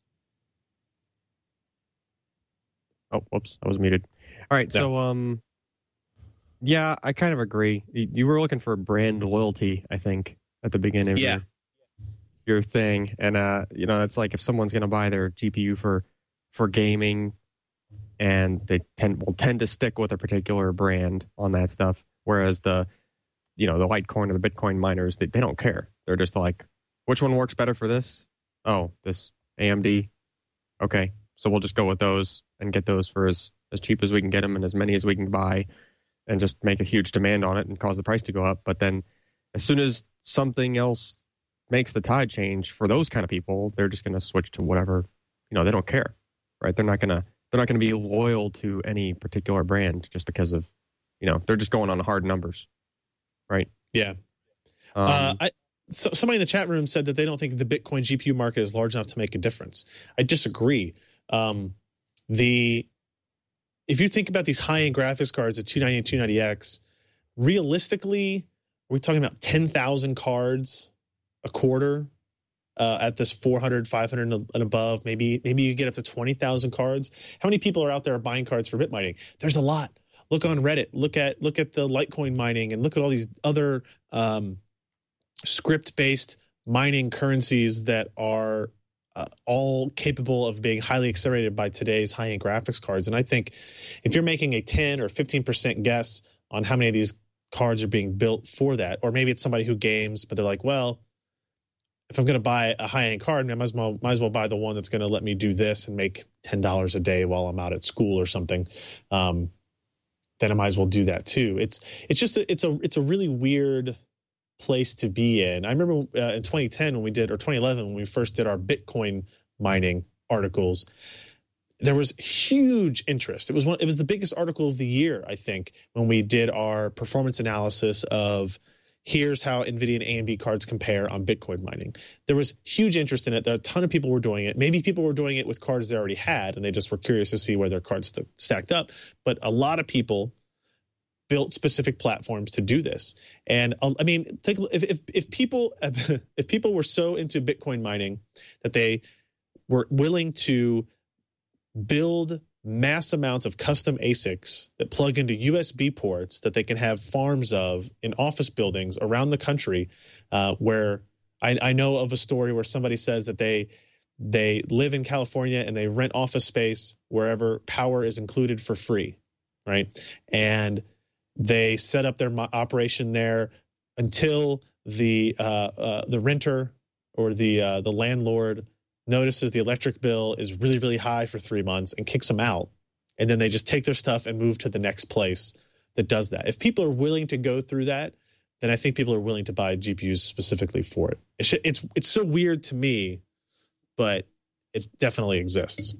Oh, whoops. I was muted. All right. Yeah. So, yeah, I kind of agree. You were looking for brand loyalty, I think, at the beginning of your thing. And, it's like if someone's going to buy their GPU for gaming, and they will tend to stick with a particular brand on that stuff. Whereas the Litecoin or the Bitcoin miners, they don't care. They're just like, which one works better for this? Oh, this AMD. Okay, so we'll just go with those and get those for as cheap as we can get them and as many as we can buy, and just make a huge demand on it and cause the price to go up. But then as soon as something else makes the tide change for those kind of people, they're just going to switch to whatever, they don't care, right? They're not going to be loyal to any particular brand just because of, they're just going on hard numbers, right? Yeah. Somebody in the chat room said that they don't think the Bitcoin GPU market is large enough to make a difference. I disagree. If you think about these high-end graphics cards, the 290 and 290X, realistically, are we talking about 10,000 cards a quarter? At this 400, 500 and above, maybe you get up to 20,000 cards. How many people are out there buying cards for bit mining? There's a lot. Look on Reddit. Look at the Litecoin mining, and look at all these other script-based mining currencies that are all capable of being highly accelerated by today's high-end graphics cards. And I think if you're making a 10 or 15% guess on how many of these cards are being built for that, or maybe it's somebody who games, but they're like, well, if I'm going to buy a high-end card, I might as well buy the one that's going to let me do this and make $10 a day while I'm out at school or something. Then I might as well do that too. It's a really weird place to be in. I remember in 2010 when we did, or 2011 when we first did our Bitcoin mining articles, there was huge interest. It was the biggest article of the year, I think, when we did our performance analysis of here's how NVIDIA and AMD cards compare on Bitcoin mining. There was huge interest in it. There a ton of people were doing it. Maybe people were doing it with cards they already had, and they just were curious to see where their cards stacked up. But a lot of people built specific platforms to do this. And I mean, if people were so into Bitcoin mining that they were willing to build mass amounts of custom ASICs that plug into USB ports that they can have farms of in office buildings around the country, where I know of a story where somebody says that they live in California and they rent office space wherever power is included for free, right? And they set up their operation there until the renter or the landlord notices the electric bill is really, really high for 3 months and kicks them out. And then they just take their stuff and move to the next place that does that. If people are willing to go through that, then I think people are willing to buy GPUs specifically for it. It's so weird to me, but it definitely exists.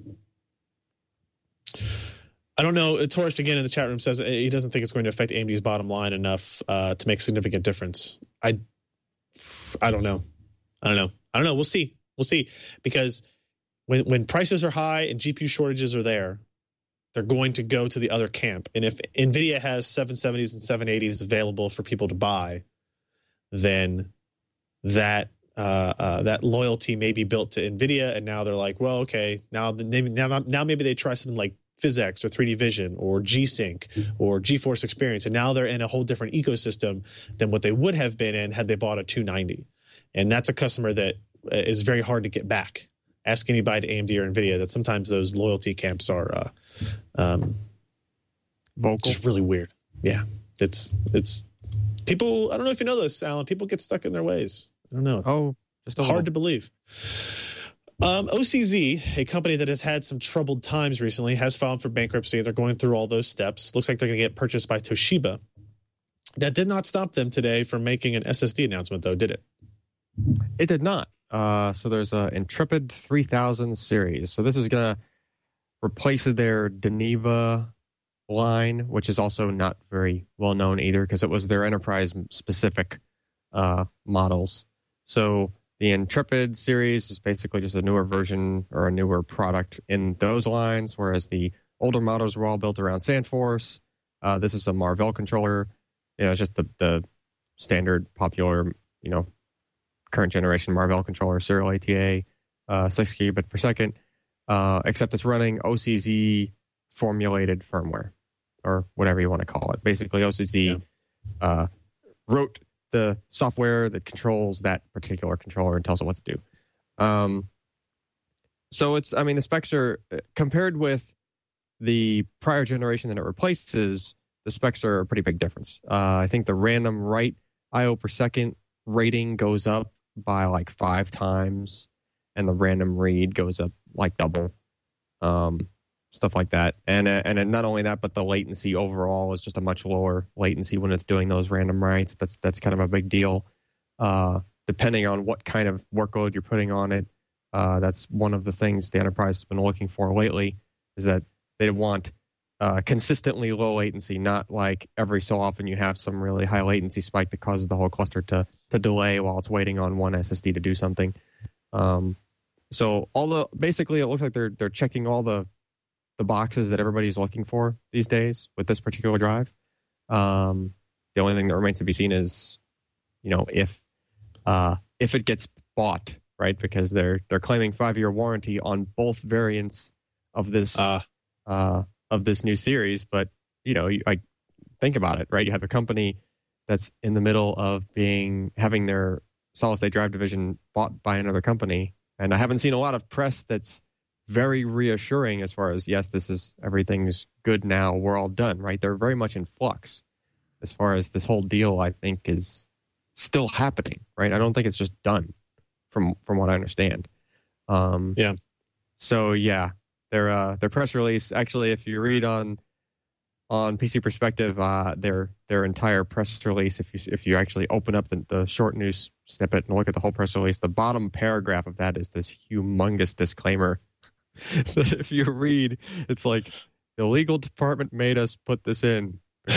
I don't know. Taurus again in the chat room says he doesn't think it's going to affect AMD's bottom line enough to make a significant difference. I don't know. We'll see. Because when prices are high and GPU shortages are there, they're going to go to the other camp. And if NVIDIA has 770s and 780s available for people to buy, then that loyalty may be built to NVIDIA. And now they're like, well, okay, now maybe they try something like PhysX or 3D Vision or G-Sync or GeForce Experience. And now they're in a whole different ecosystem than what they would have been in had they bought a 290. And that's a customer that is very hard to get back. Ask anybody to AMD or NVIDIA that sometimes those loyalty camps are vocal. Just really weird. Yeah. It's people, I don't know if you know this, Alan, people get stuck in their ways. I don't know. Oh, just hard to believe. OCZ, a company that has had some troubled times recently, has filed for bankruptcy. They're going through all those steps. Looks like they're going to get purchased by Toshiba. That did not stop them today from making an SSD announcement, though, did it? It did not. So there's a Intrepid 3000 series. So this is going to replace their Geneva line, which is also not very well known either because it was their enterprise specific models. So the Intrepid series is basically just a newer version or a newer product in those lines, whereas the older models were all built around SandForce. This is a Marvell controller. It's just the standard popular, current generation Marvell controller, serial ATA, 6 gigabit per second, except it's running OCZ formulated firmware or whatever you want to call it. Basically, OCZ wrote the software that controls that particular controller and tells it what to do. So the specs are, compared with the prior generation that it replaces, the specs are a pretty big difference. I think the random write IO per second rating goes up by like 5 times, and the random read goes up like double, stuff like that. And not only that, but the latency overall is just a much lower latency when it's doing those random writes. That's kind of a big deal. Depending on what kind of workload you're putting on it, that's one of the things the enterprise has been looking for lately, is that they want consistently low latency, not like every so often you have some really high latency spike that causes the whole cluster to delay while it's waiting on one SSD to do something. So basically it looks like they're checking all the boxes that everybody's looking for these days with this particular drive. The only thing that remains to be seen is, if it gets bought, right? Because they're claiming 5-year warranty on both variants of this new series. But I think about it, right? You have a company that's in the middle of having their solid state drive division bought by another company, and I haven't seen a lot of press that's very reassuring as far as, yes, everything's good now, we're all done, right? They're very much in flux as far as this whole deal, I think, is still happening, right? I don't think it's just done from what I understand. Yeah. So yeah, their press release, actually, if you read on PC Perspective, their entire press release, if you actually open up the short news snippet and look at the whole press release, the bottom paragraph of that is this humongous disclaimer that if you read, it's like, the legal department made us put this in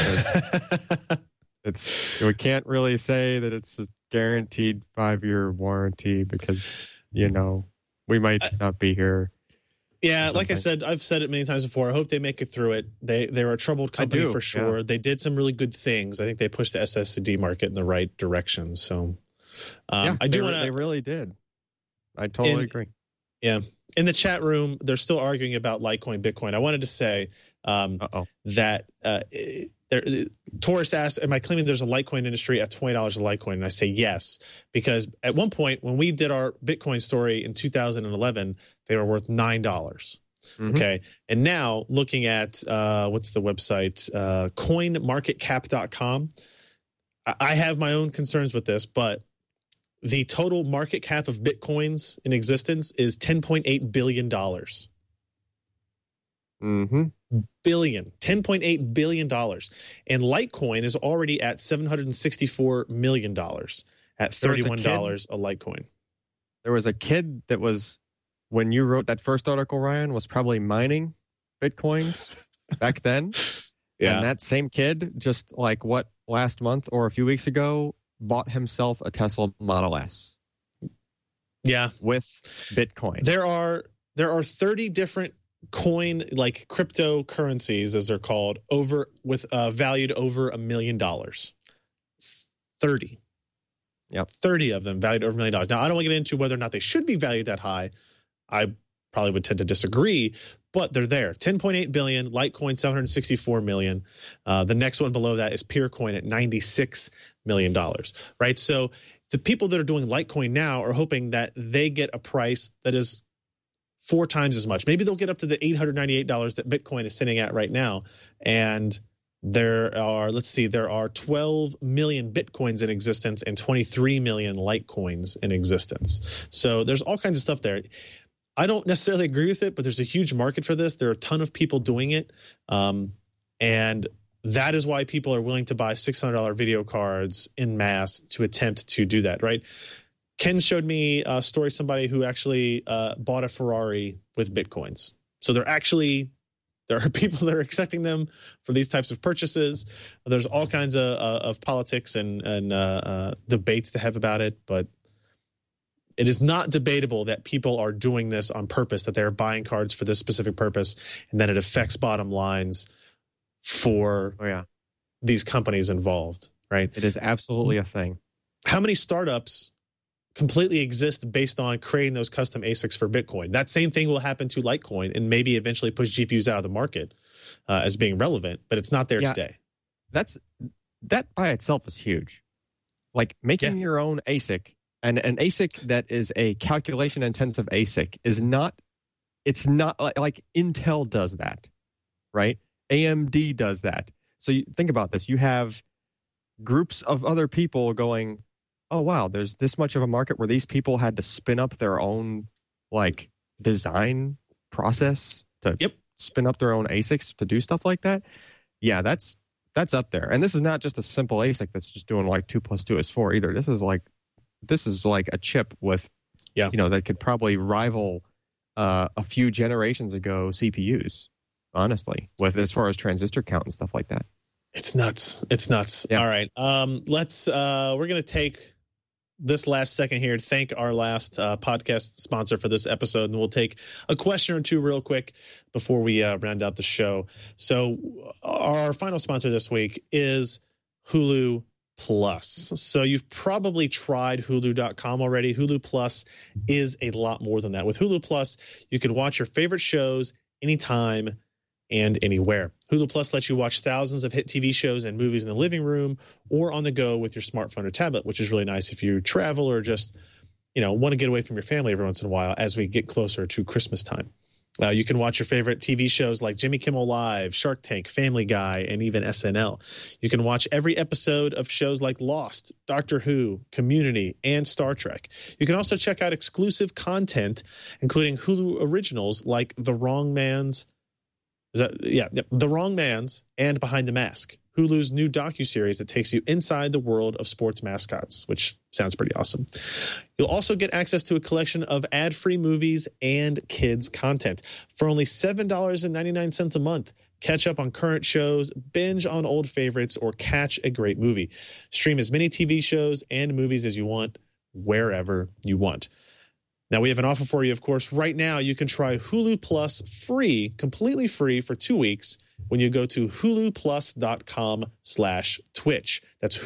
because we can't really say that it's a guaranteed 5-year warranty because we might not be here. Yeah, like I said, I've said it many times before. I hope they make it through it. They're a troubled company for sure. Yeah. They did some really good things. I think they pushed the SSD market in the right direction. So they really did. I totally agree. Yeah. In the chat room, they're still arguing about Litecoin, Bitcoin. I wanted to say that Taurus asked, am I claiming there's a Litecoin industry at $20 a Litecoin? And I say yes, because at one point when we did our Bitcoin story in 2011, they were worth $9. Mm-hmm. Okay. And now looking at, what's the website? Coinmarketcap.com. I have my own concerns with this, but the total market cap of Bitcoins in existence is $10.8 billion. Mm-hmm. billion, $10.8 billion. And Litecoin is already at $764 million at $31 a Litecoin. There was a kid that was, when you wrote that first article, Ryan, was probably mining Bitcoins back then. Yeah. And that same kid, just like last month or a few weeks ago, bought himself a Tesla Model S. Yeah. With Bitcoin. There are 30 different coin, like cryptocurrencies as they're called, valued over $1 million. 30. Yep. 30 of them valued over $1 million. Now, I don't want to get into whether or not they should be valued that high. I probably would tend to disagree, but they're there. 10.8 billion, Litecoin 764 million. The next one below that is Peercoin at $96 million, right? So the people that are doing Litecoin now are hoping that they get a price that is 4 times as much. Maybe they'll get up to the $898 that Bitcoin is sitting at right now. And there are 12 million Bitcoins in existence and 23 million Litecoins in existence. So there's all kinds of stuff there. I don't necessarily agree with it, but there's a huge market for this. There are a ton of people doing it. And that is why people are willing to buy $600 video cards en masse to attempt to do that, right? Ken showed me a story, somebody who actually bought a Ferrari with Bitcoins. So there are people that are accepting them for these types of purchases. There's all kinds of politics and debates to have about it, but it is not debatable that people are doing this on purpose, that they're buying cards for this specific purpose, and that it affects bottom lines for these companies involved, right? It is absolutely a thing. How many startups completely exist based on creating those custom ASICs for Bitcoin? That same thing will happen to Litecoin and maybe eventually push GPUs out of the market as being relevant, but it's not there today. That by itself is huge. Like making your own ASIC, and an ASIC that is a calculation intensive ASIC is not, it's not like Intel does that, right? AMD does that. So you think about this. You have groups of other people going, oh, wow, there's this much of a market where these people had to spin up their own like design process to spin up their own ASICs to do stuff like that. Yeah, that's up there. And this is not just a simple ASIC that's just doing like 2 + 2 is 4 either. This is like a chip with, that could probably rival a few generations ago CPUs, honestly, with as far as transistor count and stuff like that. It's nuts. It's nuts. Yeah. All right. We're going to take this last second here to thank our last podcast sponsor for this episode, and we'll take a question or two real quick before we round out the show. So our final sponsor this week is Hulu Plus. So you've probably tried Hulu.com already. Hulu Plus is a lot more than that. With Hulu Plus, you can watch your favorite shows anytime and anywhere. Hulu Plus lets you watch thousands of hit TV shows and movies in the living room or on the go with your smartphone or tablet, which is really nice if you travel or just, want to get away from your family every once in a while as we get closer to Christmas time. You can watch your favorite TV shows like Jimmy Kimmel Live, Shark Tank, Family Guy, and even SNL. You can watch every episode of shows like Lost, Doctor Who, Community, and Star Trek. You can also check out exclusive content, including Hulu originals like The Wrong Man's and Behind the Mask, Hulu's new docuseries that takes you inside the world of sports mascots, which sounds pretty awesome. You'll also get access to a collection of ad-free movies and kids content for only $7.99 a month. Catch up on current shows, binge on old favorites, or catch a great movie. Stream as many TV shows and movies as you want, wherever you want. Now, we have an offer for you, of course. Right now, you can try Hulu Plus free, completely free for 2 weeks when you go to huluplus.com/Twitch. That's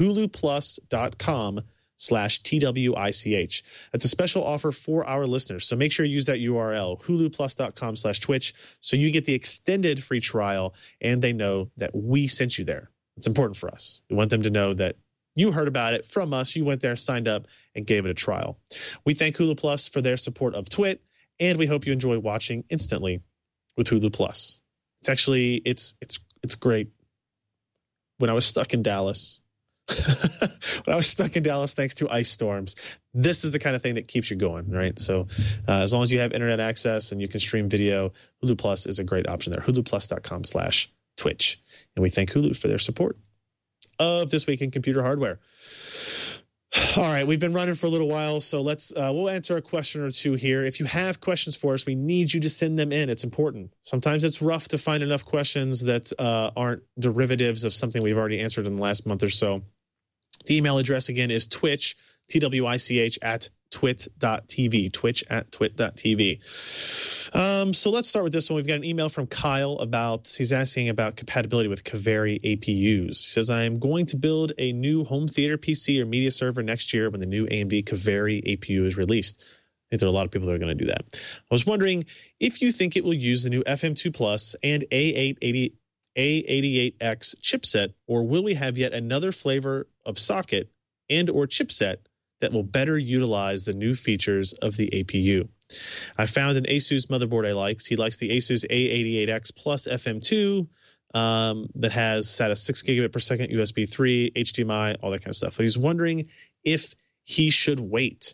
huluplus.com/TWICH. That's a special offer for our listeners. So make sure you use that URL, huluplus.com/Twitch, so you get the extended free trial and they know that we sent you there. It's important for us. We want them to know that you heard about it from us. You went there, signed up, and gave it a trial. We thank Hulu Plus for their support of Twit, and we hope you enjoy watching instantly with Hulu Plus. It's actually, it's great. When I was stuck in Dallas, when I was stuck in Dallas thanks to ice storms. This is the kind of thing that keeps you going, right? So as long as you have internet access and you can stream video, Hulu Plus is a great option there. HuluPlus.com/Twitch. And we thank Hulu for their support of This Week in Computer Hardware. All right, we've been running for a little while, so we'll answer a question or two here. If you have questions for us, we need you to send them in. It's important. Sometimes it's rough to find enough questions that aren't derivatives of something we've already answered in the last month or so. The email address again is twitch, TWICH at twit.tv, twitch@twit.tv. So let's start with this one. We've got an email from Kyle he's asking about compatibility with Kaveri APUs. He says, I am going to build a new home theater PC or media server next year when the new AMD Kaveri APU is released. I think there are a lot of people that are going to do that. I was wondering if you think it will use the new FM2 Plus and A88X chipset, or will we have yet another flavor of socket and or chipset that will better utilize the new features of the APU. I found an ASUS motherboard I likes. He likes the ASUS A88X Plus FM2 that has SATA 6 gigabit per second, USB 3, HDMI, all that kind of stuff. But he's wondering if he should wait.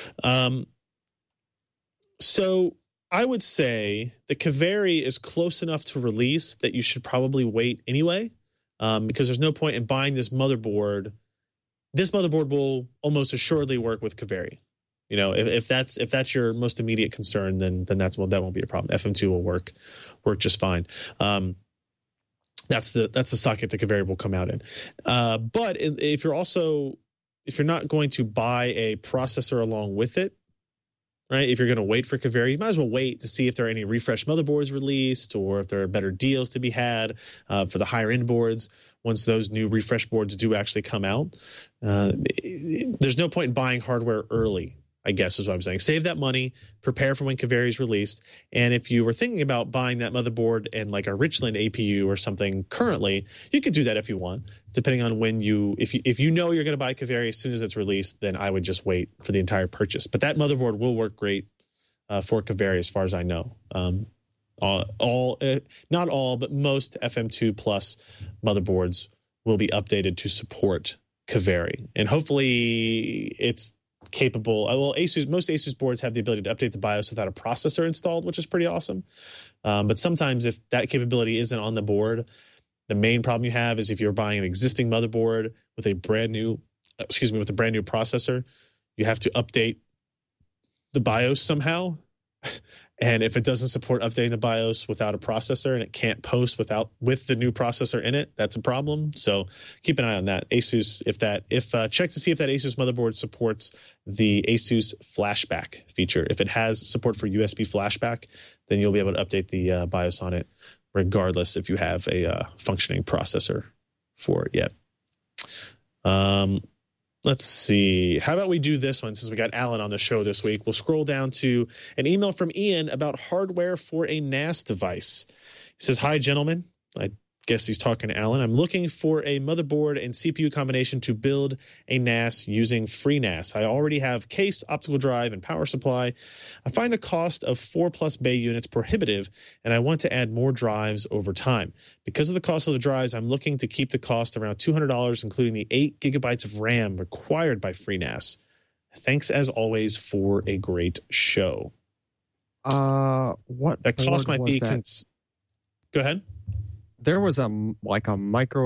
So I would say the Kaveri is close enough to release that you should probably wait anyway, because there's no point in buying this motherboard. This motherboard will almost assuredly work with Kaveri. You know, if that's your most immediate concern, then that won't be a problem. FM2 will work just fine. That's the socket that Kaveri will come out in. But if you're not going to buy a processor along with it, right? If you're going to wait for Kaveri, you might as well wait to see if there are any refresh motherboards released or if there are better deals to be had for the higher end boards once those new refresh boards do actually come out. There's no point in buying hardware early, I guess is what I'm saying. Save that money, prepare for when Kaveri is released. And if you were thinking about buying that motherboard and like a Richland APU or something currently, you could do that if you want, depending on when if you know you're going to buy Kaveri as soon as it's released, then I would just wait for the entire purchase. But that motherboard will work great for Kaveri as far as I know. Not all, but most FM2 Plus motherboards will be updated to support Kaveri. And hopefully it's capable. Well, most Asus boards have the ability to update the BIOS without a processor installed, which is pretty awesome. But sometimes if that capability isn't on the board, the main problem you have is if you're buying an existing motherboard with a brand new processor, you have to update the BIOS somehow. And if it doesn't support updating the BIOS without a processor and it can't post with the new processor in it, that's a problem. So keep an eye on that. Asus, check to see if that Asus motherboard supports the Asus flashback feature. If it has support for USB flashback, then you'll be able to update the BIOS on it, regardless if you have a functioning processor for it yet. Let's see. How about we do this one since we got Alan on the show this week? We'll scroll down to an email from Ian about hardware for a NAS device. He says, hi, gentlemen. I guess he's talking to Alan. I'm looking for a motherboard and CPU combination to build a NAS using FreeNAS. I already have case, optical drive, and power supply. I find the cost of 4+ bay units prohibitive, and I want to add more drives over time. Because of the cost of the drives, I'm looking to keep the cost around $200, including the 8 gigabytes of RAM required by FreeNAS. Thanks, as always, for a great show. What that cost might be? Go ahead. There was a micro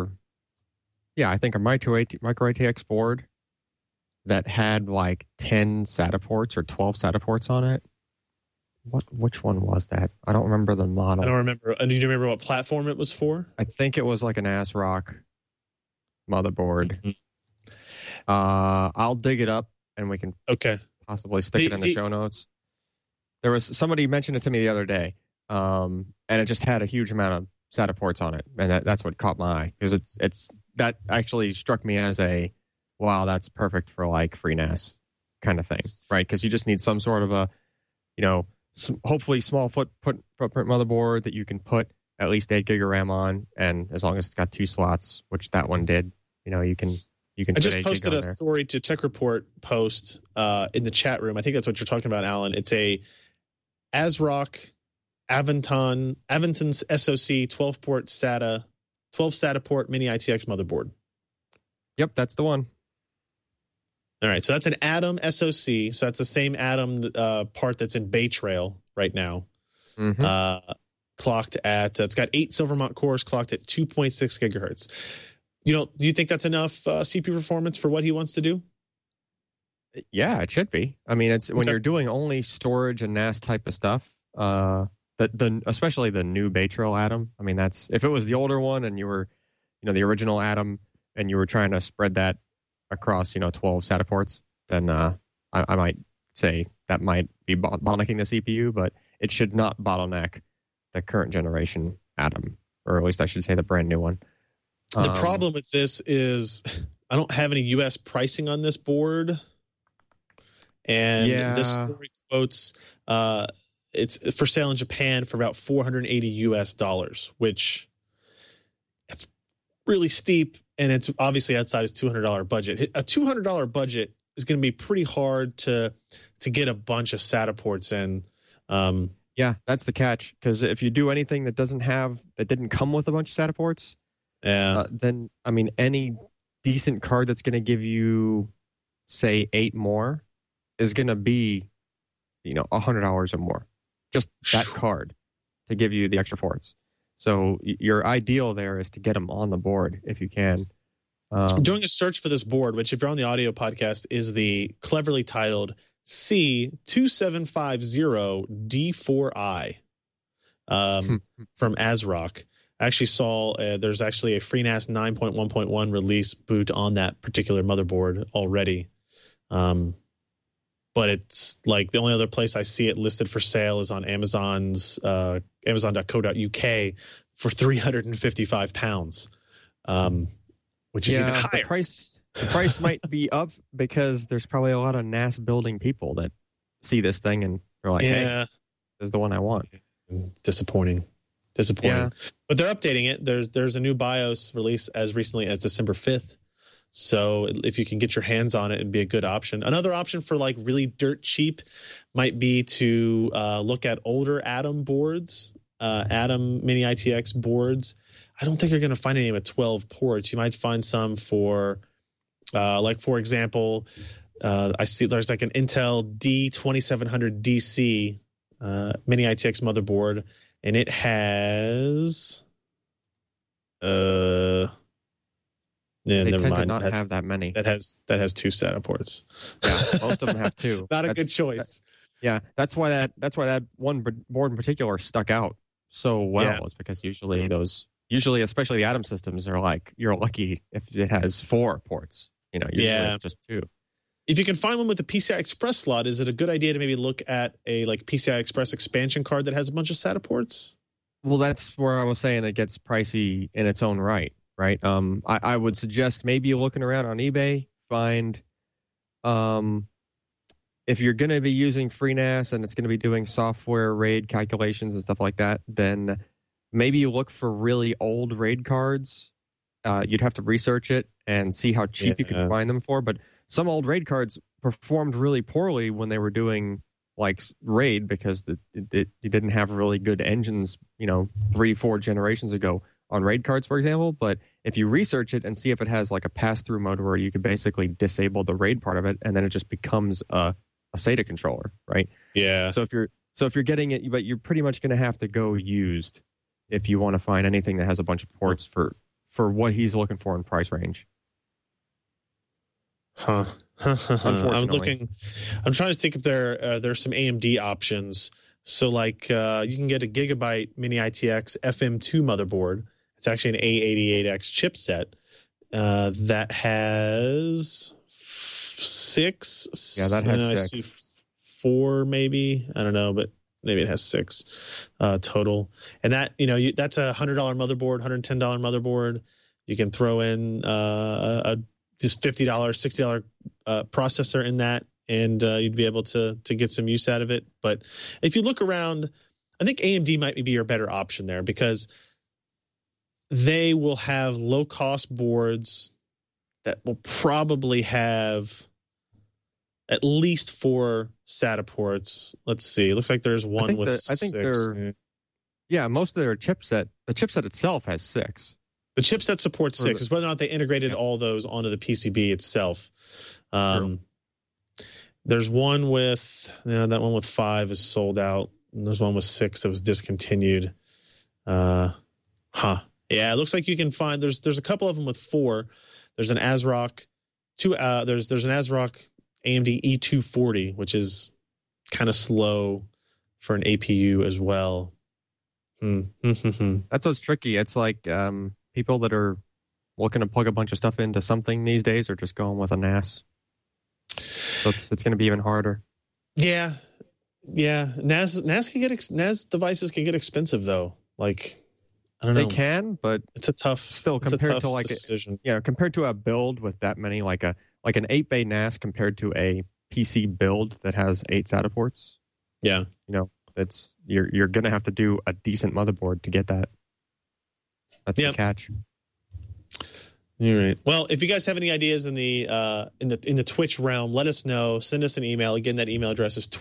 ATX board that had like 10 SATA ports or 12 SATA ports on it. Which one was that? I don't remember the model. I don't remember. Do you remember what platform it was for? I think it was like an ASRock motherboard. Mm-hmm. I'll dig it up and we can possibly stick it in the show notes. There was somebody mentioned it to me the other day, and it just had a huge amount of SATA ports on it, and that's what caught my eye because it's that actually struck me as wow, that's perfect for like FreeNAS kind of thing, right? Because you just need some sort of a, hopefully small footprint motherboard that you can put at least 8 gig of RAM on, and as long as it's got 2 slots, which that one did, you can. I just posted a story to Tech Report post in the chat room. I think that's what you're talking about, Alan. It's a ASRock Aventon's SoC 12 SATA port mini ITX motherboard. Yep, that's the one. All right, so that's an Atom SoC. So that's the same Atom part that's in Bay Trail right now. Mm-hmm. Clocked at, it's got 8 Silvermont cores clocked at 2.6 gigahertz. Do you think that's enough CPU performance for what he wants to do? Yeah, it should be. I mean, it's when you're doing only storage and NAS type of stuff. Especially the new Bay Trail Atom. I mean, that's if it was the older one and you were, the original Atom, and you were trying to spread that across, 12 SATA ports, then I might say that might be bottlenecking the CPU, but it should not bottleneck the current generation Atom, or at least I should say the brand new one. The problem with this is I don't have any U.S. pricing on this board. And this story quotes it's for sale in Japan for about $480, which that's really steep, and it's obviously outside his $200 budget. A $200 budget is going to be pretty hard to get a bunch of SATA ports in. Yeah, that's the catch, because if you do anything that didn't come with a bunch of SATA ports, then I mean any decent card that's going to give you say 8 more is going to be $100 or more, just that card to give you the extra ports. So your ideal there is to get them on the board if you can. I'm doing a search for this board, which if you're on the audio podcast is the cleverly titled C2750D4i from ASRock. I actually saw there's actually a FreeNAS 9.1.1 release boot on that particular motherboard already. But it's like the only other place I see it listed for sale is on Amazon's Amazon.co.uk for £355, which is even higher. The price might be up because there's probably a lot of NAS building people that see this thing and they're like, hey, this is the one I want. Disappointing. Yeah. But they're updating it. There's a new BIOS release as recently as December 5th. So if you can get your hands on it, it'd be a good option. Another option for like really dirt cheap might be to look at older Atom boards, Atom Mini ITX boards. I don't think you're going to find any with 12 ports. You might find some for, for example, I see there's like an Intel D2700DC Mini ITX motherboard, and it has they never tend mind. to not have that many. That has 2 SATA ports. Yeah, most of them have 2. Not a good choice. That's why that one board in particular stuck out so well. Is because usually especially the Atom systems are like you're lucky if it has 4 ports. Usually just 2. If you can find one with the PCI Express slot, is it a good idea to maybe look at a like PCI Express expansion card that has a bunch of SATA ports? Well, that's where I was saying it gets pricey in its own right. I would suggest maybe looking around on eBay, find if you're going to be using FreeNAS and it's going to be doing software RAID calculations and stuff like that, then maybe you look for really old RAID cards. You'd have to research it and see how cheap you can find them for. But some old RAID cards performed really poorly when they were doing like RAID because you didn't have really good engines, 3-4 generations ago on RAID cards, for example. But if you research it and see if it has like a pass-through mode where you could basically disable the RAID part of it, and then it just becomes a SATA controller, right? Yeah. So if you're getting it, but you're pretty much going to have to go used if you want to find anything that has a bunch of ports for what he's looking for in price range. Unfortunately. I'm trying to think if there's some AMD options. So like you can get a Gigabyte Mini ITX FM2 motherboard. It's actually an A88X chipset that has 6. Yeah, that has 6. I see 4 maybe. I don't know, but maybe it has 6 total. And that that's a $100 motherboard, $110 motherboard. You can throw in just $50, $60 processor in that, and you'd be able to get some use out of it. But if you look around, I think AMD might be your better option there because they will have low-cost boards that will probably have at least 4 SATA ports. Let's see. It looks like there's one 6. Most of their chipset, the chipset itself has 6. The chipset supports 6. It's whether or not they integrated all those onto the PCB itself. There's one with that one with 5 is sold out. And there's one with 6 that was discontinued. Yeah, it looks like you can find there's a couple of them with 4. There's an ASRock there's an ASRock AMD E240, which is kind of slow for an APU as well. That's what's tricky. It's like people that are looking to plug a bunch of stuff into something these days are just going with a NAS. So it's going to be even harder. Yeah. NAS devices can get expensive though. Like, I don't know. They can, but it's a tough compared to like decision. Compared to a build with that many, like an 8-bay NAS compared to a PC build that has 8 SATA ports. Yeah, that's you're going to have to do a decent motherboard to get that. That's the catch. All right. Well, if you guys have any ideas in the Twitch realm, let us know. Send us an email. Again, that email address is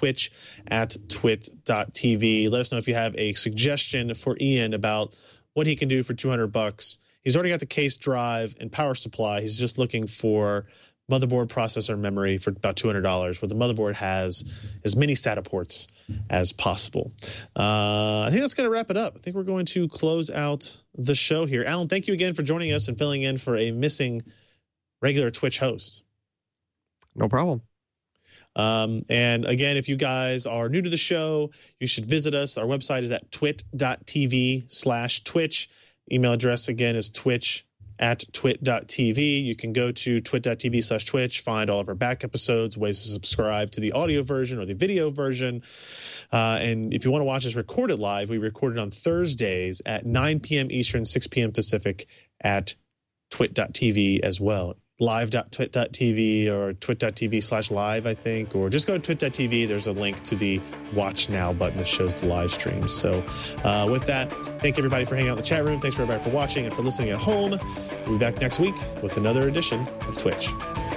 twitch@twit.tv. Let us know if you have a suggestion for Ian about what he can do for $200. He's already got the case, drive, and power supply. He's just looking for motherboard, processor, memory for about $200, where the motherboard has as many SATA ports as possible. I think that's going to wrap it up. I think we're going to close out the show here. Alan, thank you again for joining us and filling in for a missing regular Twitch host. No problem. And again, if you guys are new to the show, you should visit us. Our website is at twit.tv/Twitch. Email address again is twitch@twit.tv. You can go to twit.tv/Twitch, find all of our back episodes, ways to subscribe to the audio version or the video version. And if you want to watch us recorded live, we record it on Thursdays at 9 p.m. Eastern, 6 p.m. Pacific at twit.tv as well. Live.twit.tv or twit.tv/live, I think, or just go to twit.tv. There's a link to the Watch Now button that shows the live stream. So with that, thank everybody for hanging out in the chat room. Thanks for everybody for watching and for listening at home. We'll be back next week with another edition of Twitch.